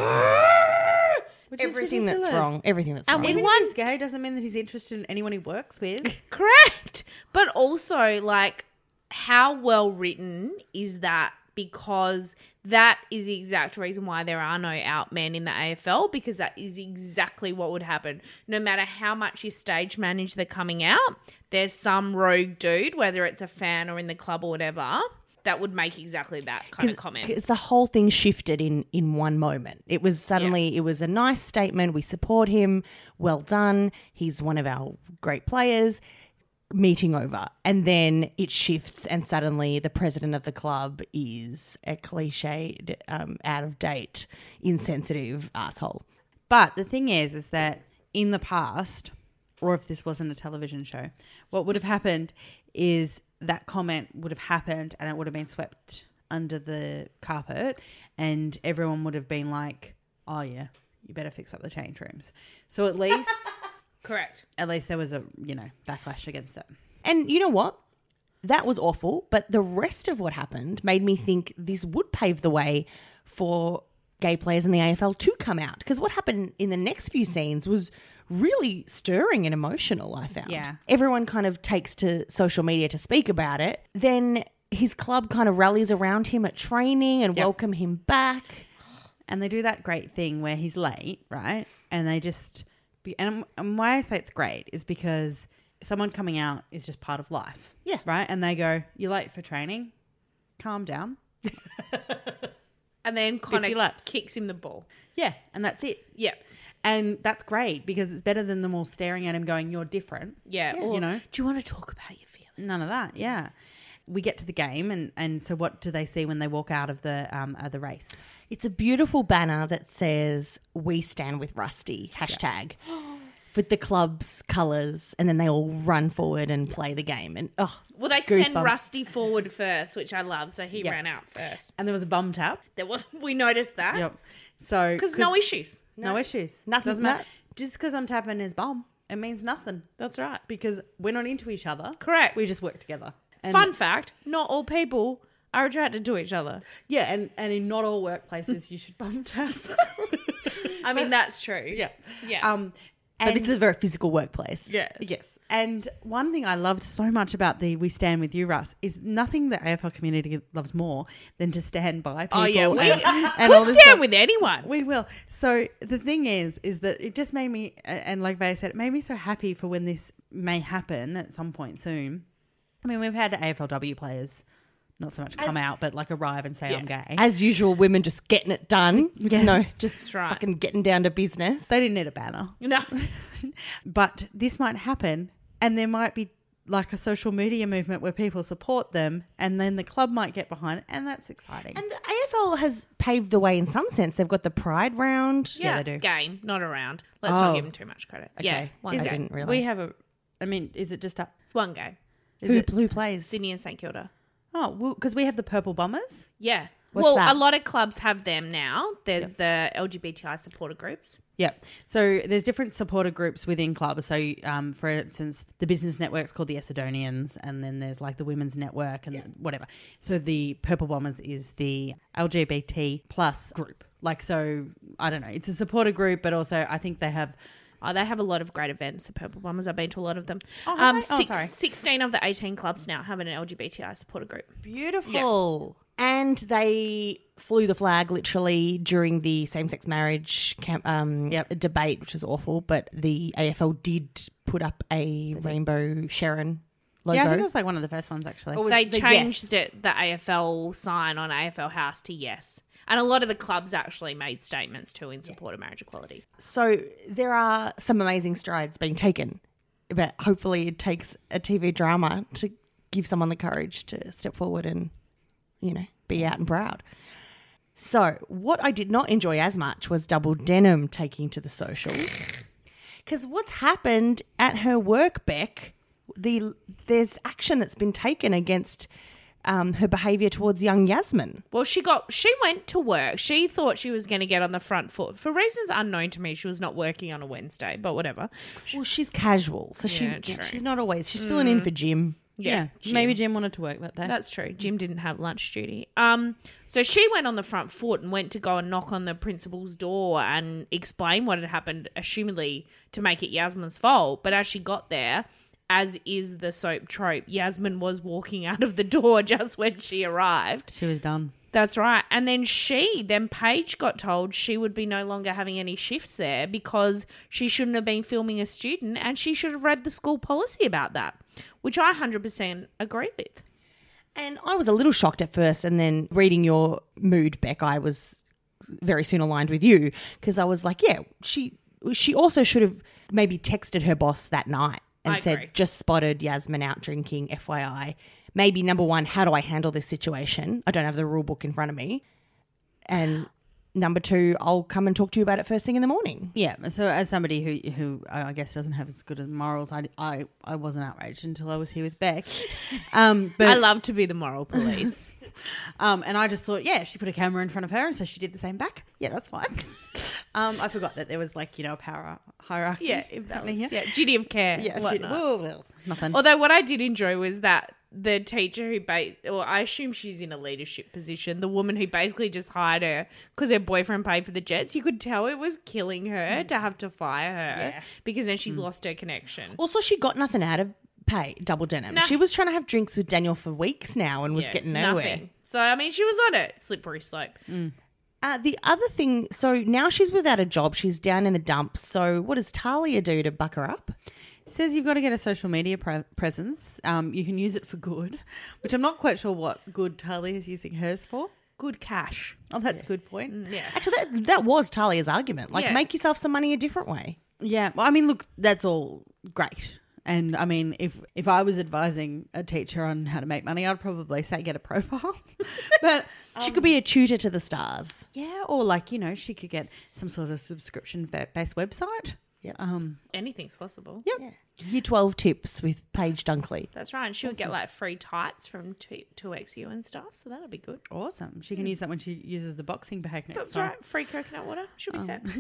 Which is Everything that's ridiculous. wrong. Everything that's wrong. Even if he's gay doesn't mean that he's interested in anyone he works with. Correct. But also, like, how well written is that? Because that is the exact reason why there are no out men in the AFL, because that is exactly what would happen. No matter how much you stage manage the coming out, there's some rogue dude, whether it's a fan or in the club or whatever, that would make exactly that kind of comment. Because the whole thing shifted in one moment. It was suddenly, it was a nice statement. We support him. Well done. He's one of our great players. Meeting over. And then it shifts and suddenly the president of the club is a cliched, out of date, insensitive asshole. But the thing is that in the past, or if this wasn't a television show, what would have happened is that comment would have happened and it would have been swept under the carpet and everyone would have been like, oh yeah, you better fix up the change rooms. So at least Correct. at least there was a, backlash against it. And you know what? That was awful. But the rest of what happened made me think this would pave the way for gay players in the AFL to come out. Because what happened in the next few scenes was really stirring and emotional, I found. Yeah. Everyone kind of takes to social media to speak about it. Then his club kind of rallies around him at training and welcome him back. And they do that great thing where he's late, right? And they just... And why I say it's great is because someone coming out is just part of life. Yeah. Right? And they go, you're late for training. Calm down. And then kind 50 of laps. kicks him the ball. Yeah. And that's it. Yeah. And that's great because it's better than them all staring at him going, you're different. Yeah. Yeah. Or, You know? do you want to talk about your feelings? None of that. Yeah. We get to the game and so what do they see when they walk out of the race? It's a beautiful banner that says, "We stand with Rusty," hashtag, with the club's colours, and then they all run forward and play the game. And Well, they send goosebumps. Rusty forward first, which I love. So he ran out first. And there was a bum tap. There was, we noticed that. Yep. So Because no issues. no issues. Nothing Doesn't from matter. Just because I'm tapping his bum, it means nothing. That's right. Because we're not into each other. Correct. We just work together. And Fun fact, not all people are attracted to each other. Yeah, and in not all workplaces you should bum tap. I mean, that's true. Yeah. Yeah. but this is a very physical workplace. Yeah. Yes. And one thing I loved so much about the We Stand With You, Russ, is nothing the AFL community loves more than to stand by people. Oh, yeah. and We'll all this stand stuff. with anyone. We will. So the thing is that it just made me, and like Vaya said, it made me so happy for when this may happen at some point soon. I mean, we've had AFLW players not so much come out, but like arrive and say, I'm gay. As usual, women just getting it done. Yeah. No, just That's right. fucking getting down to business. They didn't need a banner. No. But this might happen and there might be like a social media movement where people support them and then the club might get behind it and that's exciting. And the AFL has paved the way in some sense. They've got the Pride round. Yeah, they do. Game, not around. Let's Oh. not give them too much credit. Yeah, Okay. one I game. didn't realise. we have is it just a... It's one game. Who plays? Sydney and St Kilda. Oh, well, because we have the Purple Bombers. Yeah. What's well, that? a lot of clubs have them now. There's the LGBTI supporter groups. Yeah. So there's different supporter groups within clubs. So, for instance, the business network's called the Macedonians, and then there's like the women's network and whatever. So the Purple Bombers is the LGBT plus group. Like, so, I don't know. It's a supporter group, but also I think they have... Oh, they have a lot of great events, the Purple Bombers. I've been to a lot of them. Oh, have they? Oh, sorry. 16 of the 18 clubs now have an LGBTI supporter group. Beautiful. And they flew the flag literally during the same-sex marriage debate, which was awful. But the AFL did put up a rainbow Sharon logo. Yeah, I think it was like one of the first ones actually. Or was They the changed it, the AFL sign on AFL House to yes. And a lot of the clubs actually made statements too in support of marriage equality. So there are some amazing strides being taken, but hopefully it takes a TV drama to give someone the courage to step forward and, you know, be out and proud. So what I did not enjoy as much was Double Denim taking to the socials. Because what's happened at her work, Beck, there's action that's been taken against her behaviour towards young Yasmin. Well, she went to work. She thought she was going to get on the front foot. For reasons unknown to me, she was not working on a Wednesday, but whatever. Well, she's casual, so Yeah, true. she's not always. She's filling in for Jim. Yeah, maybe Jim wanted to work that day. That's true. Jim didn't have lunch duty. So she went on the front foot and went to go and knock on the principal's door and explain what had happened, assumedly to make it Yasmin's fault. But as she got there, as is the soap trope, Yasmin was walking out of the door just when she arrived. She was done. That's right. And then Paige got told she would be no longer having any shifts there because she shouldn't have been filming a student and she should have read the school policy about that, which I 100% agree with. And I was a little shocked at first, and then reading your mood, Beck, I was very soon aligned with you because I was like, yeah, she also should have maybe texted her boss that night and I said, agree. just spotted Yasmin out drinking, FYI. Maybe number one, how do I handle this situation? I don't have the rule book in front of me. And number two, I'll come and talk to you about it first thing in the morning. Yeah, so as somebody who I guess doesn't have as good as morals, I wasn't outraged until I was here with Beck. But I love to be the moral police. and I just thought, yeah, she put a camera in front of her, and so she did the same back. Yeah, that's fine. I forgot that there was like, you know, a power hierarchy. Yeah, happening here. yeah, duty of care. Yeah, whatnot. well, nothing. Although what I did enjoy was that the teacher or I assume she's in a leadership position, the woman who basically just hired her because her boyfriend paid for the jets, you could tell it was killing her to have to fire her because then she's lost her connection. Also, she got nothing out of Double Denim. Nah. She was trying to have drinks with Daniel for weeks now and was getting nowhere. Nothing. So, I mean, she was on a slippery slope. The other thing, so now she's without a job. She's down in the dumps. So what does Talia do to buck her up? Says you've got to get a social media presence. You can use it for good, which I'm not quite sure what good Talia is using hers for. Good cash. Oh, that's a good point. Yeah. Actually, that was Talia's argument. Like, Yeah. make yourself some money a different way. Yeah, well, I mean, look, that's all great. And I mean, if I was advising a teacher on how to make money, I'd probably say get a profile. But She could be a tutor to the stars. yeah, or like, you know, she could get some sort of subscription-based website. Yep. Anything's possible. Yeah. Year 12 tips with Paige Dunkley. That's right. And she would get like free tights from 2XU and stuff. So that'll be good. Awesome. She can use that when she uses the boxing bag next That's time. right. Free coconut water. She'll be set.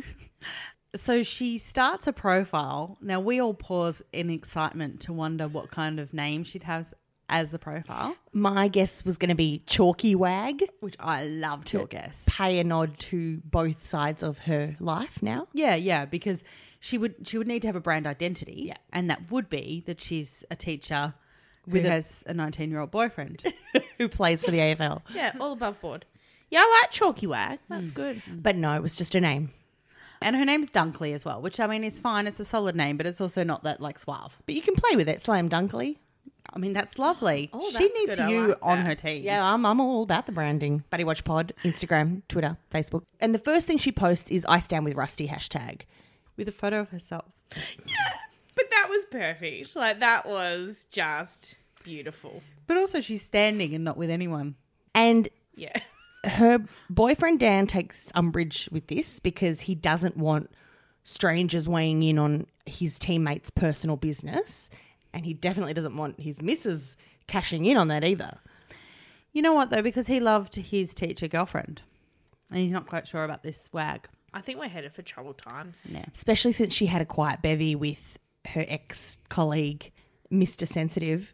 So she starts a profile. Now we all pause in excitement to wonder what kind of name she'd have as the profile, My guess was going to be Chalky Wag. which I loved your guess. Pay a nod to both sides of her life now. Yeah, because she would need to have a brand identity, Yeah. and that would be that she's a teacher who has a 19-year-old boyfriend. Who plays for the AFL. Yeah, all above board. Yeah, I like Chalky Wag. That's good. But no, it was just a name. And her name's Dunkley as well, which I mean is fine. It's a solid name, but it's also not that like suave. But you can play with it, Slam Dunkley. I mean, that's lovely. Oh, she that's needs good. I you like on that. her team. Yeah, I'm all about the branding. Buddy Watch Pod, Instagram, Twitter, Facebook. And the first thing she posts is I stand with Rusty hashtag. With a photo of herself. But that was perfect. Like, that was just beautiful. But also she's standing and not with anyone. And Yeah. her boyfriend Dan takes umbrage with this because he doesn't want strangers weighing in on his teammates' personal business. And he definitely doesn't want his missus cashing in on that either. You know what, though? Because he loved his teacher girlfriend. And he's not quite sure about this swag. I think we're headed for troubled times. Yeah. Especially since she had a quiet bevy with her ex-colleague, Mr. Sensitive,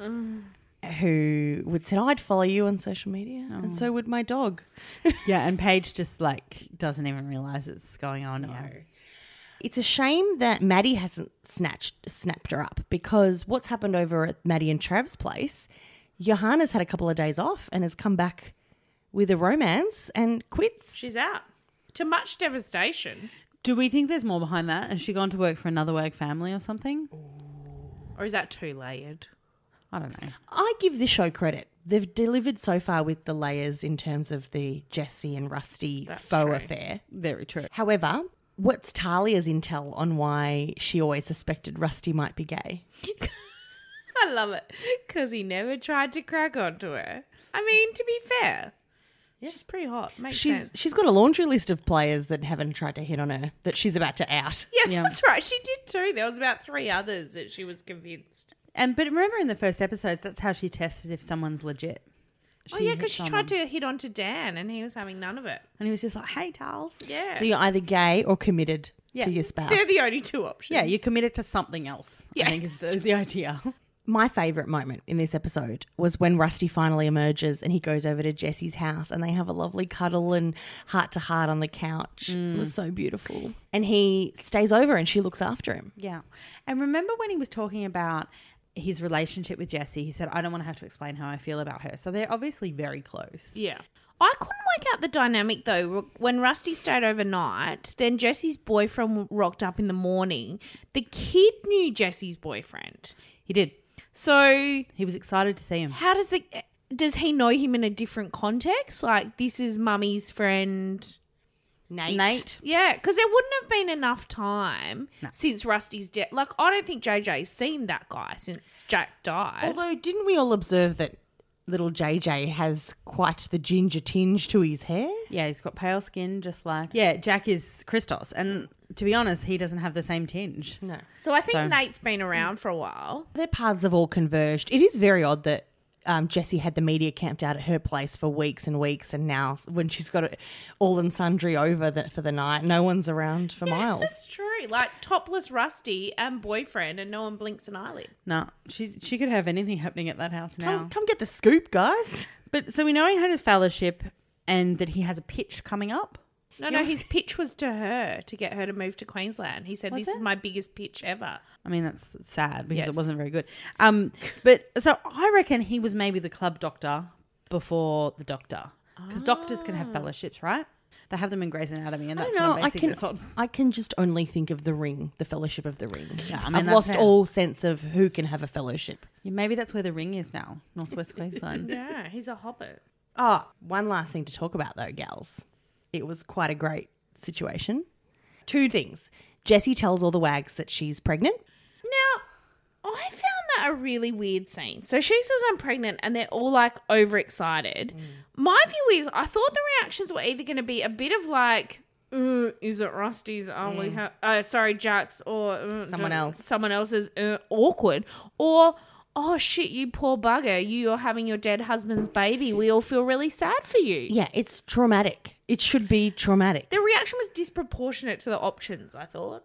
who would say, I'd follow you on social media. And so would my dog. Yeah, and Paige just like doesn't even realise it's going on. No. It's a shame that Maddie hasn't snapped her up because what's happened over at Maddie and Trav's place, Johanna's had a couple of days off and has come back with a romance and quits. She's out. To much devastation. Do we think there's more behind that? Has she gone to work for another work family or something? Or is that too layered? I don't know. I give this show credit. They've delivered so far with the layers in terms of the Jessie and Rusty That's faux true. affair. Very true. However, what's Talia's intel on why she always suspected Rusty might be gay? I love it because he never tried to crack onto her. I mean, to be fair, she's pretty hot. Makes sense. She's got a laundry list of players that haven't tried to hit on her that she's about to out. Yeah, Yeah. that's right. She did too. There was about 3 others that she was convinced. But remember in the first episode, that's how she tested if someone's legit. Oh, yeah, because she tried to hit onto Dan and he was having none of it. And he was just like, hey, Tals. Yeah. So you're either gay or committed Yeah. to your spouse. They're the only 2 options. Yeah, you're committed to something else, Yeah. I think is the idea. My favourite moment in this episode was when Rusty finally emerges and he goes over to Jessie's house and they have a lovely cuddle and heart to heart on the couch. It was so beautiful. And he stays over and she looks after him. Yeah. And remember when he was talking about his relationship with Jessie, he said, I don't want to have to explain how I feel about her. So they're obviously very close. Yeah. I couldn't work out the dynamic though. When Rusty stayed overnight, then Jessie's boyfriend rocked up in the morning. The kid knew Jessie's boyfriend. He did. So He was excited to see him. how does he know him in a different context? Like, this is Mummy's friend Nate. Yeah, because there wouldn't have been enough time since Rusty's dead. Like, I don't think JJ's seen that guy since Jack died. Although, didn't we all observe that little JJ has quite the ginger tinge to his hair? Yeah, he's got pale skin, just like... Yeah, Jack is Christos. And to be honest, he doesn't have the same tinge. No. So I think So- Nate's been around for a while. Their paths have all converged. It is very odd that Jessie had the media camped out at her place for weeks and weeks, and now when she's got it all and sundry over for the night, no one's around for miles. That's true. Like, topless Rusty and boyfriend, and no one blinks an eyelid. No, she could have anything happening at that house now. Come get the scoop, guys. But so we know he had his fellowship and that he has a pitch coming up. No, his pitch was to her to get her to move to Queensland. He said, Was this it? is my biggest pitch ever. I mean, that's sad because Yes. it wasn't very good. But so I reckon he was maybe the club doctor before the doctor. Because doctors can have fellowships, right? They have them in Grey's Anatomy, and that's No, one basic that's on. I can just only think of the ring, the Fellowship of the Ring. Yeah, I mean, I've that's lost how- all sense of who can have a fellowship. Yeah, maybe that's where the ring is now, Northwest Queensland. Yeah, he's a hobbit. Oh, one last thing to talk about though, gals. It was quite a great situation. 2 things. Jessie tells all the wags that she's pregnant. Now, I found that a really weird scene. So she says I'm pregnant and they're all like overexcited. My view is I thought the reactions were either going to be a bit of like, is it Rusty's? Oh, we have, sorry, Jack's or Someone else. Someone else's awkward. Or, oh shit, you poor bugger. You're having your dead husband's baby. We all feel really sad for you. Yeah, it's traumatic. It should be traumatic. The reaction was disproportionate to the options, I thought.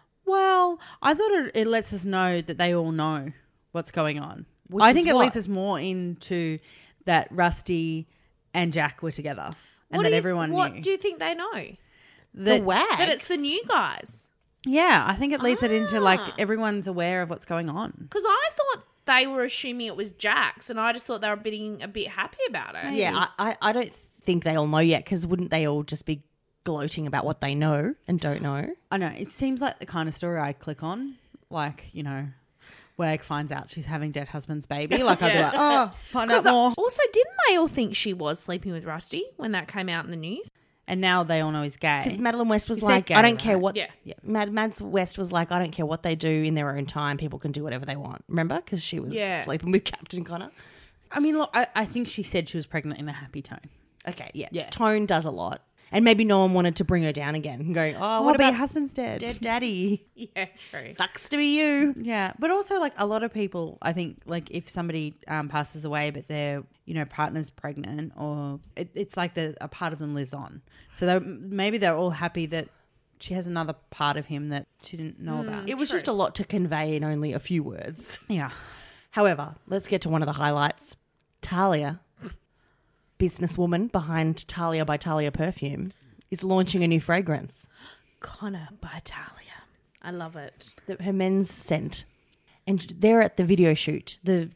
Well, I thought it lets us know that they all know what's going on. Which I is think it what? leads us more into that Rusty and Jack were together and What that do you- everyone What knew. do you think they know? The wags. That it's the new guys. Yeah, I think it leads it into like Ah. everyone's aware of what's going on. Because I thought they were assuming it was Jack's, and I just thought they were being a bit happy about it. Yeah, I don't think they all know yet, because wouldn't they all just be gloating about what they know and don't know? I know, it seems like the kind of story I click on. Like, you know, Wag finds out she's having dead husband's baby. Like, I'd be like, oh, find out more. Also, didn't they all think she was sleeping with Rusty when that came out in the news? And now they all know he's gay. Because Madeline West was He said like, gay, I don't care right? what. Yeah. Mads West was like, I don't care what they do in their own time. People can do whatever they want. Remember? Because she was Yeah. sleeping with Captain Connor. I mean, look, I think she said she was pregnant in a happy tone. Okay, yeah. Yeah. Tone does a lot. And maybe no one wanted to bring her down again and going, oh, what but about your husband's dead? dead daddy? Yeah, true. Sucks to be you. Yeah, but also like a lot of people, I think, like if somebody passes away but their partner's pregnant, or it's like a part of them lives on. So maybe they're all happy that she has another part of him that she didn't know about. It was just a lot to convey in only a few words. Yeah, However, let's get to one of the highlights. Talia, businesswoman behind Talia by Talia Perfume, is launching a new fragrance. Connor by Talia. I love it. Her men's scent. And they're at the video shoot, the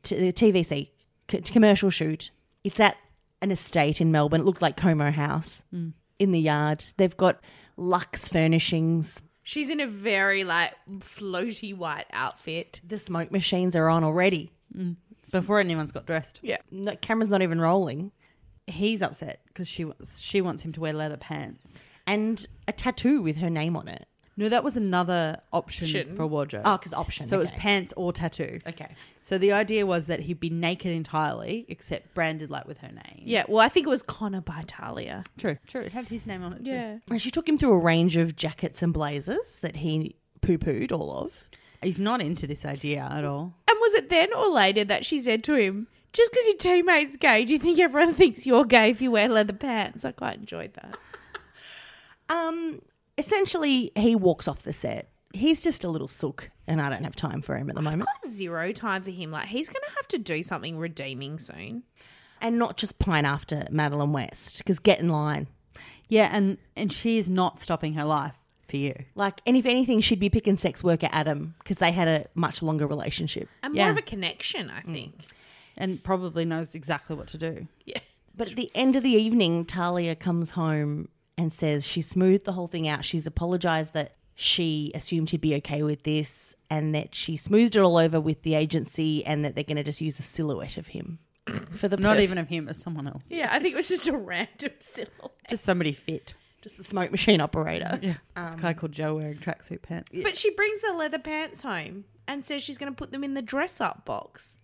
TVC commercial shoot. It's at an estate in Melbourne. It looked like Como House in the yard. They've got luxe furnishings. She's in a very like floaty white outfit. The smoke machines are on already. Before anyone's got dressed. Yeah. No, camera's not even rolling. He's upset because she wants him to wear leather pants. And a tattoo with her name on it. No, that was another option Option. for wardrobe. Oh, because option. So it was okay. pants or tattoo. Okay. So the idea was that he'd be naked entirely, except branded like with her name. Yeah, well, I think it was Connor by Talia. True. It had his name on it too. Yeah. And she took him through a range of jackets and blazers that he poo-pooed all of. He's not into this idea at all. And was it then or later that she said to him, just because your teammate's gay, do you think everyone thinks you're gay if you wear leather pants? I quite enjoyed that. Essentially, he walks off the set. He's just a little sook, and I don't have time for him at the moment. Got zero time for him. Like, he's going to have to do something redeeming soon. And not just pine after Madeline West, because get in line. Yeah, and she is not stopping her life for you. Like, and if anything, she'd be picking sex worker Adam, because they had a much longer relationship. And Yeah. more of a connection, I think. And probably knows exactly what to do. Yeah. But at the end of the evening, Talia comes home and says she smoothed the whole thing out. She's apologised that she assumed he'd be okay with this and that she smoothed it all over with the agency and that they're going to just use a silhouette of him for the Not perf- even of him, of someone else. Yeah, I think it was just a random silhouette. Just somebody fit. just the smoke machine operator. Yeah. This guy called Joe wearing tracksuit pants. But she brings the leather pants home and says she's going to put them in the dress-up box.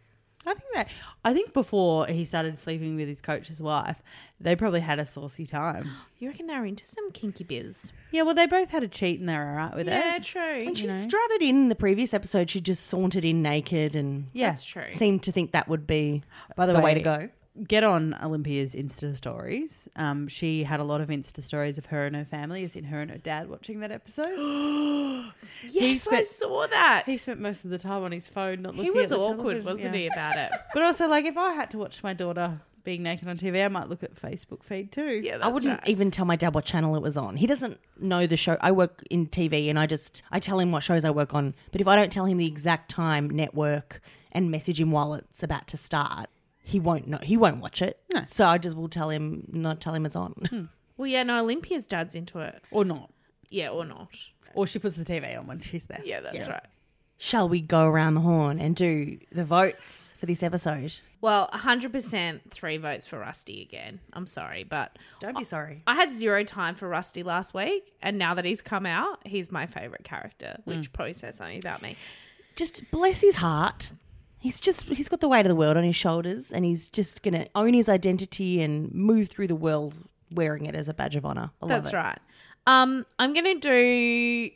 I think before he started sleeping with his coach's wife, they probably had a saucy time. You reckon they're into some kinky biz? Yeah, well, they both had a cheat and they were all right with Yeah, it. true. And she strutted in the previous episode. She just sauntered in naked and Yeah. That's true. seemed to think that would be By the the way, way to go. Get on Olympia's Insta stories. She had a lot of Insta stories of her and her family, as in her and her dad watching that episode. Yes, I saw that. He spent most of the time on his phone, not looking He was at the awkward, television. wasn't Yeah. he, about it? But also, like, if I had to watch my daughter being naked on TV, I might look at Facebook feed too. Yeah, that's I wouldn't right. even tell my dad what channel it was on. He doesn't know the show. I work in TV and I tell him what shows I work on. But if I don't tell him the exact time, network, and message him while it's about to start, he won't know. He won't watch it. No. So I just will not tell him it's on. Well, yeah, no, Olympia's dad's into it. Or not. Yeah, or not. Or she puts the TV on when she's there. Yeah, that's right. Shall we go around the horn and do the votes for this episode? Well, 100% 3 votes for Rusty again. I'm sorry, but Don't be sorry. I had 0 time for Rusty last week, and now that he's come out, he's my favourite character, which probably says something about me. Just bless his heart. He's got the weight of the world on his shoulders and he's just going to own his identity and move through the world wearing it as a badge of honour. I love That's it. right. I'm going to do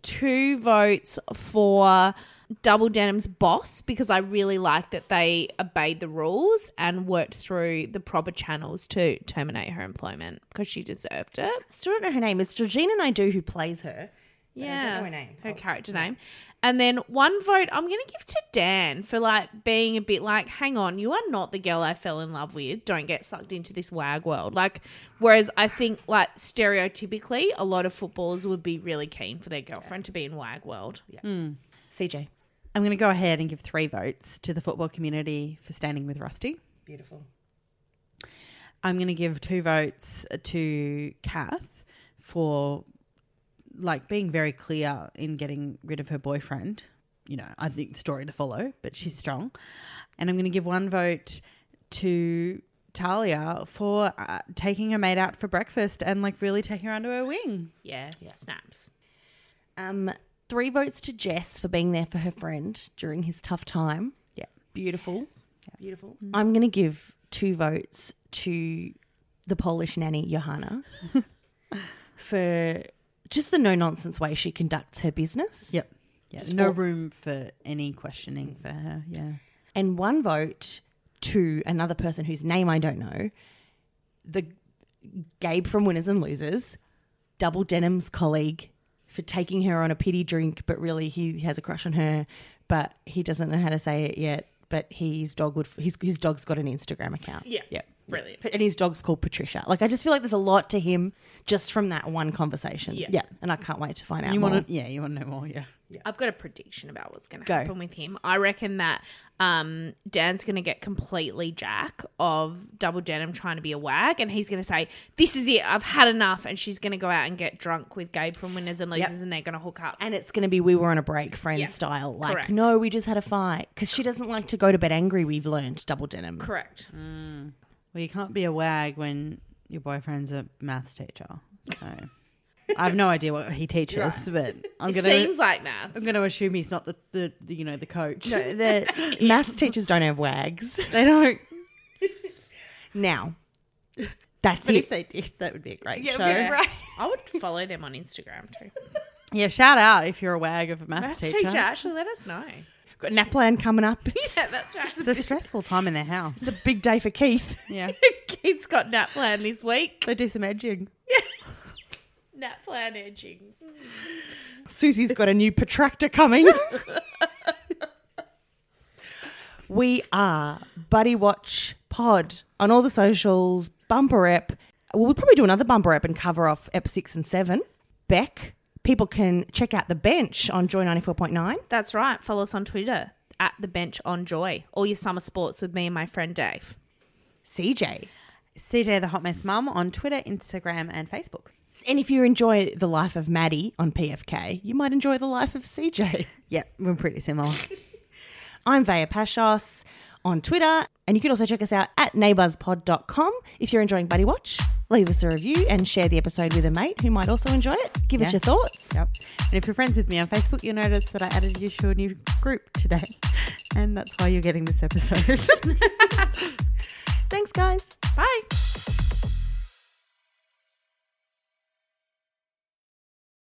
2 votes for Double Denim's boss because I really like that they obeyed the rules and worked through the proper channels to terminate her employment because she deserved it. I still don't know her name. It's Georgina Naidoo who plays her. But I Yeah, don't know her name. her character name. And then 1 vote I'm going to give to Dan for like being a bit like, hang on, you are not the girl I fell in love with. Don't get sucked into this wag world. Like, whereas I think like stereotypically a lot of footballers would be really keen for their girlfriend to be in wag world. Yeah. CJ. I'm going to go ahead and give 3 votes to the football community for standing with Rusty. Beautiful. I'm going to give 2 votes to Kath for like being very clear in getting rid of her boyfriend. You know, I think story to follow, but she's strong. And I'm going to give 1 vote to Talia for taking her mate out for breakfast and like really taking her under her wing. Yeah, snaps. 3 votes to Jess for being there for her friend during his tough time. Yeah. Beautiful. Yes. Beautiful. I'm going to give 2 votes to the Polish nanny, Johanna, for just the no-nonsense way she conducts her business. Yep. Yeah. No room for any questioning for her. Yeah. And 1 vote to another person whose name I don't know, the Gabe from Winners and Losers, Double Denim's colleague, for taking her on a pity drink, but really he has a crush on her, but he doesn't know how to say it yet. But his dog's got an Instagram account. Yeah. Yep. Brilliant. And his dog's called Patricia. Like, I just feel like there's a lot to him just from that one conversation. Yeah. And I can't wait to find out You more. want to? Yeah, you want to know more? Yeah. I've got a prediction about what's going to Go. happen with him. I reckon that Dan's going to get completely jack of Double Denim trying to be a wag, and he's going to say, "This is it. I've had enough." And she's going to go out and get drunk with Gabe from Winners and Losers, and they're going to hook up. And it's going to be we were on a break, friend Yeah. style. Like, Correct. no, we just had a fight. Because she doesn't like to go to bed angry, we've learned, Double Denim. Correct. Well, you can't be a wag when your boyfriend's a maths teacher. So I have no idea what he teaches, but I'm It gonna seems like maths. I'm gonna assume he's not the the coach. No, the maths teachers don't have wags. They don't. Now, that's But it. if they did, that would be a great show. right. I would follow them on Instagram too. Yeah, shout out if you're a wag of a maths Maths teacher, actually, let us know. Got Naplan coming up. Yeah, that's right. It's a stressful time in their house. It's a big day for Keith. Yeah, Keith's got nap plan this week. they do some edging. Nap plan edging. Susie's got a new protractor coming. We are Buddy Watch Pod on all the socials, bumper ep. Well, we'll probably do another bumper ep and cover off ep 6 and 7. Beck, people can check out The Bench on Joy 94.9. That's right. Follow us on Twitter at The Bench on Joy. All your summer sports with me and my friend Dave. CJ. CJ the Hot Mess Mum on Twitter, Instagram, and Facebook. And if you enjoy the life of Maddie on PFK, you might enjoy the life of CJ. Yeah, we're pretty similar. I'm Vaya Pashos on Twitter, and you can also check us out at neighbourspod.com. If you're enjoying Buddy Watch, leave us a review and share the episode with a mate who might also enjoy it. Give us Yeah. your thoughts. Yep. And if you're friends with me on Facebook, you'll notice that I added you to a new group today. And that's why you're getting this episode. Thanks, guys.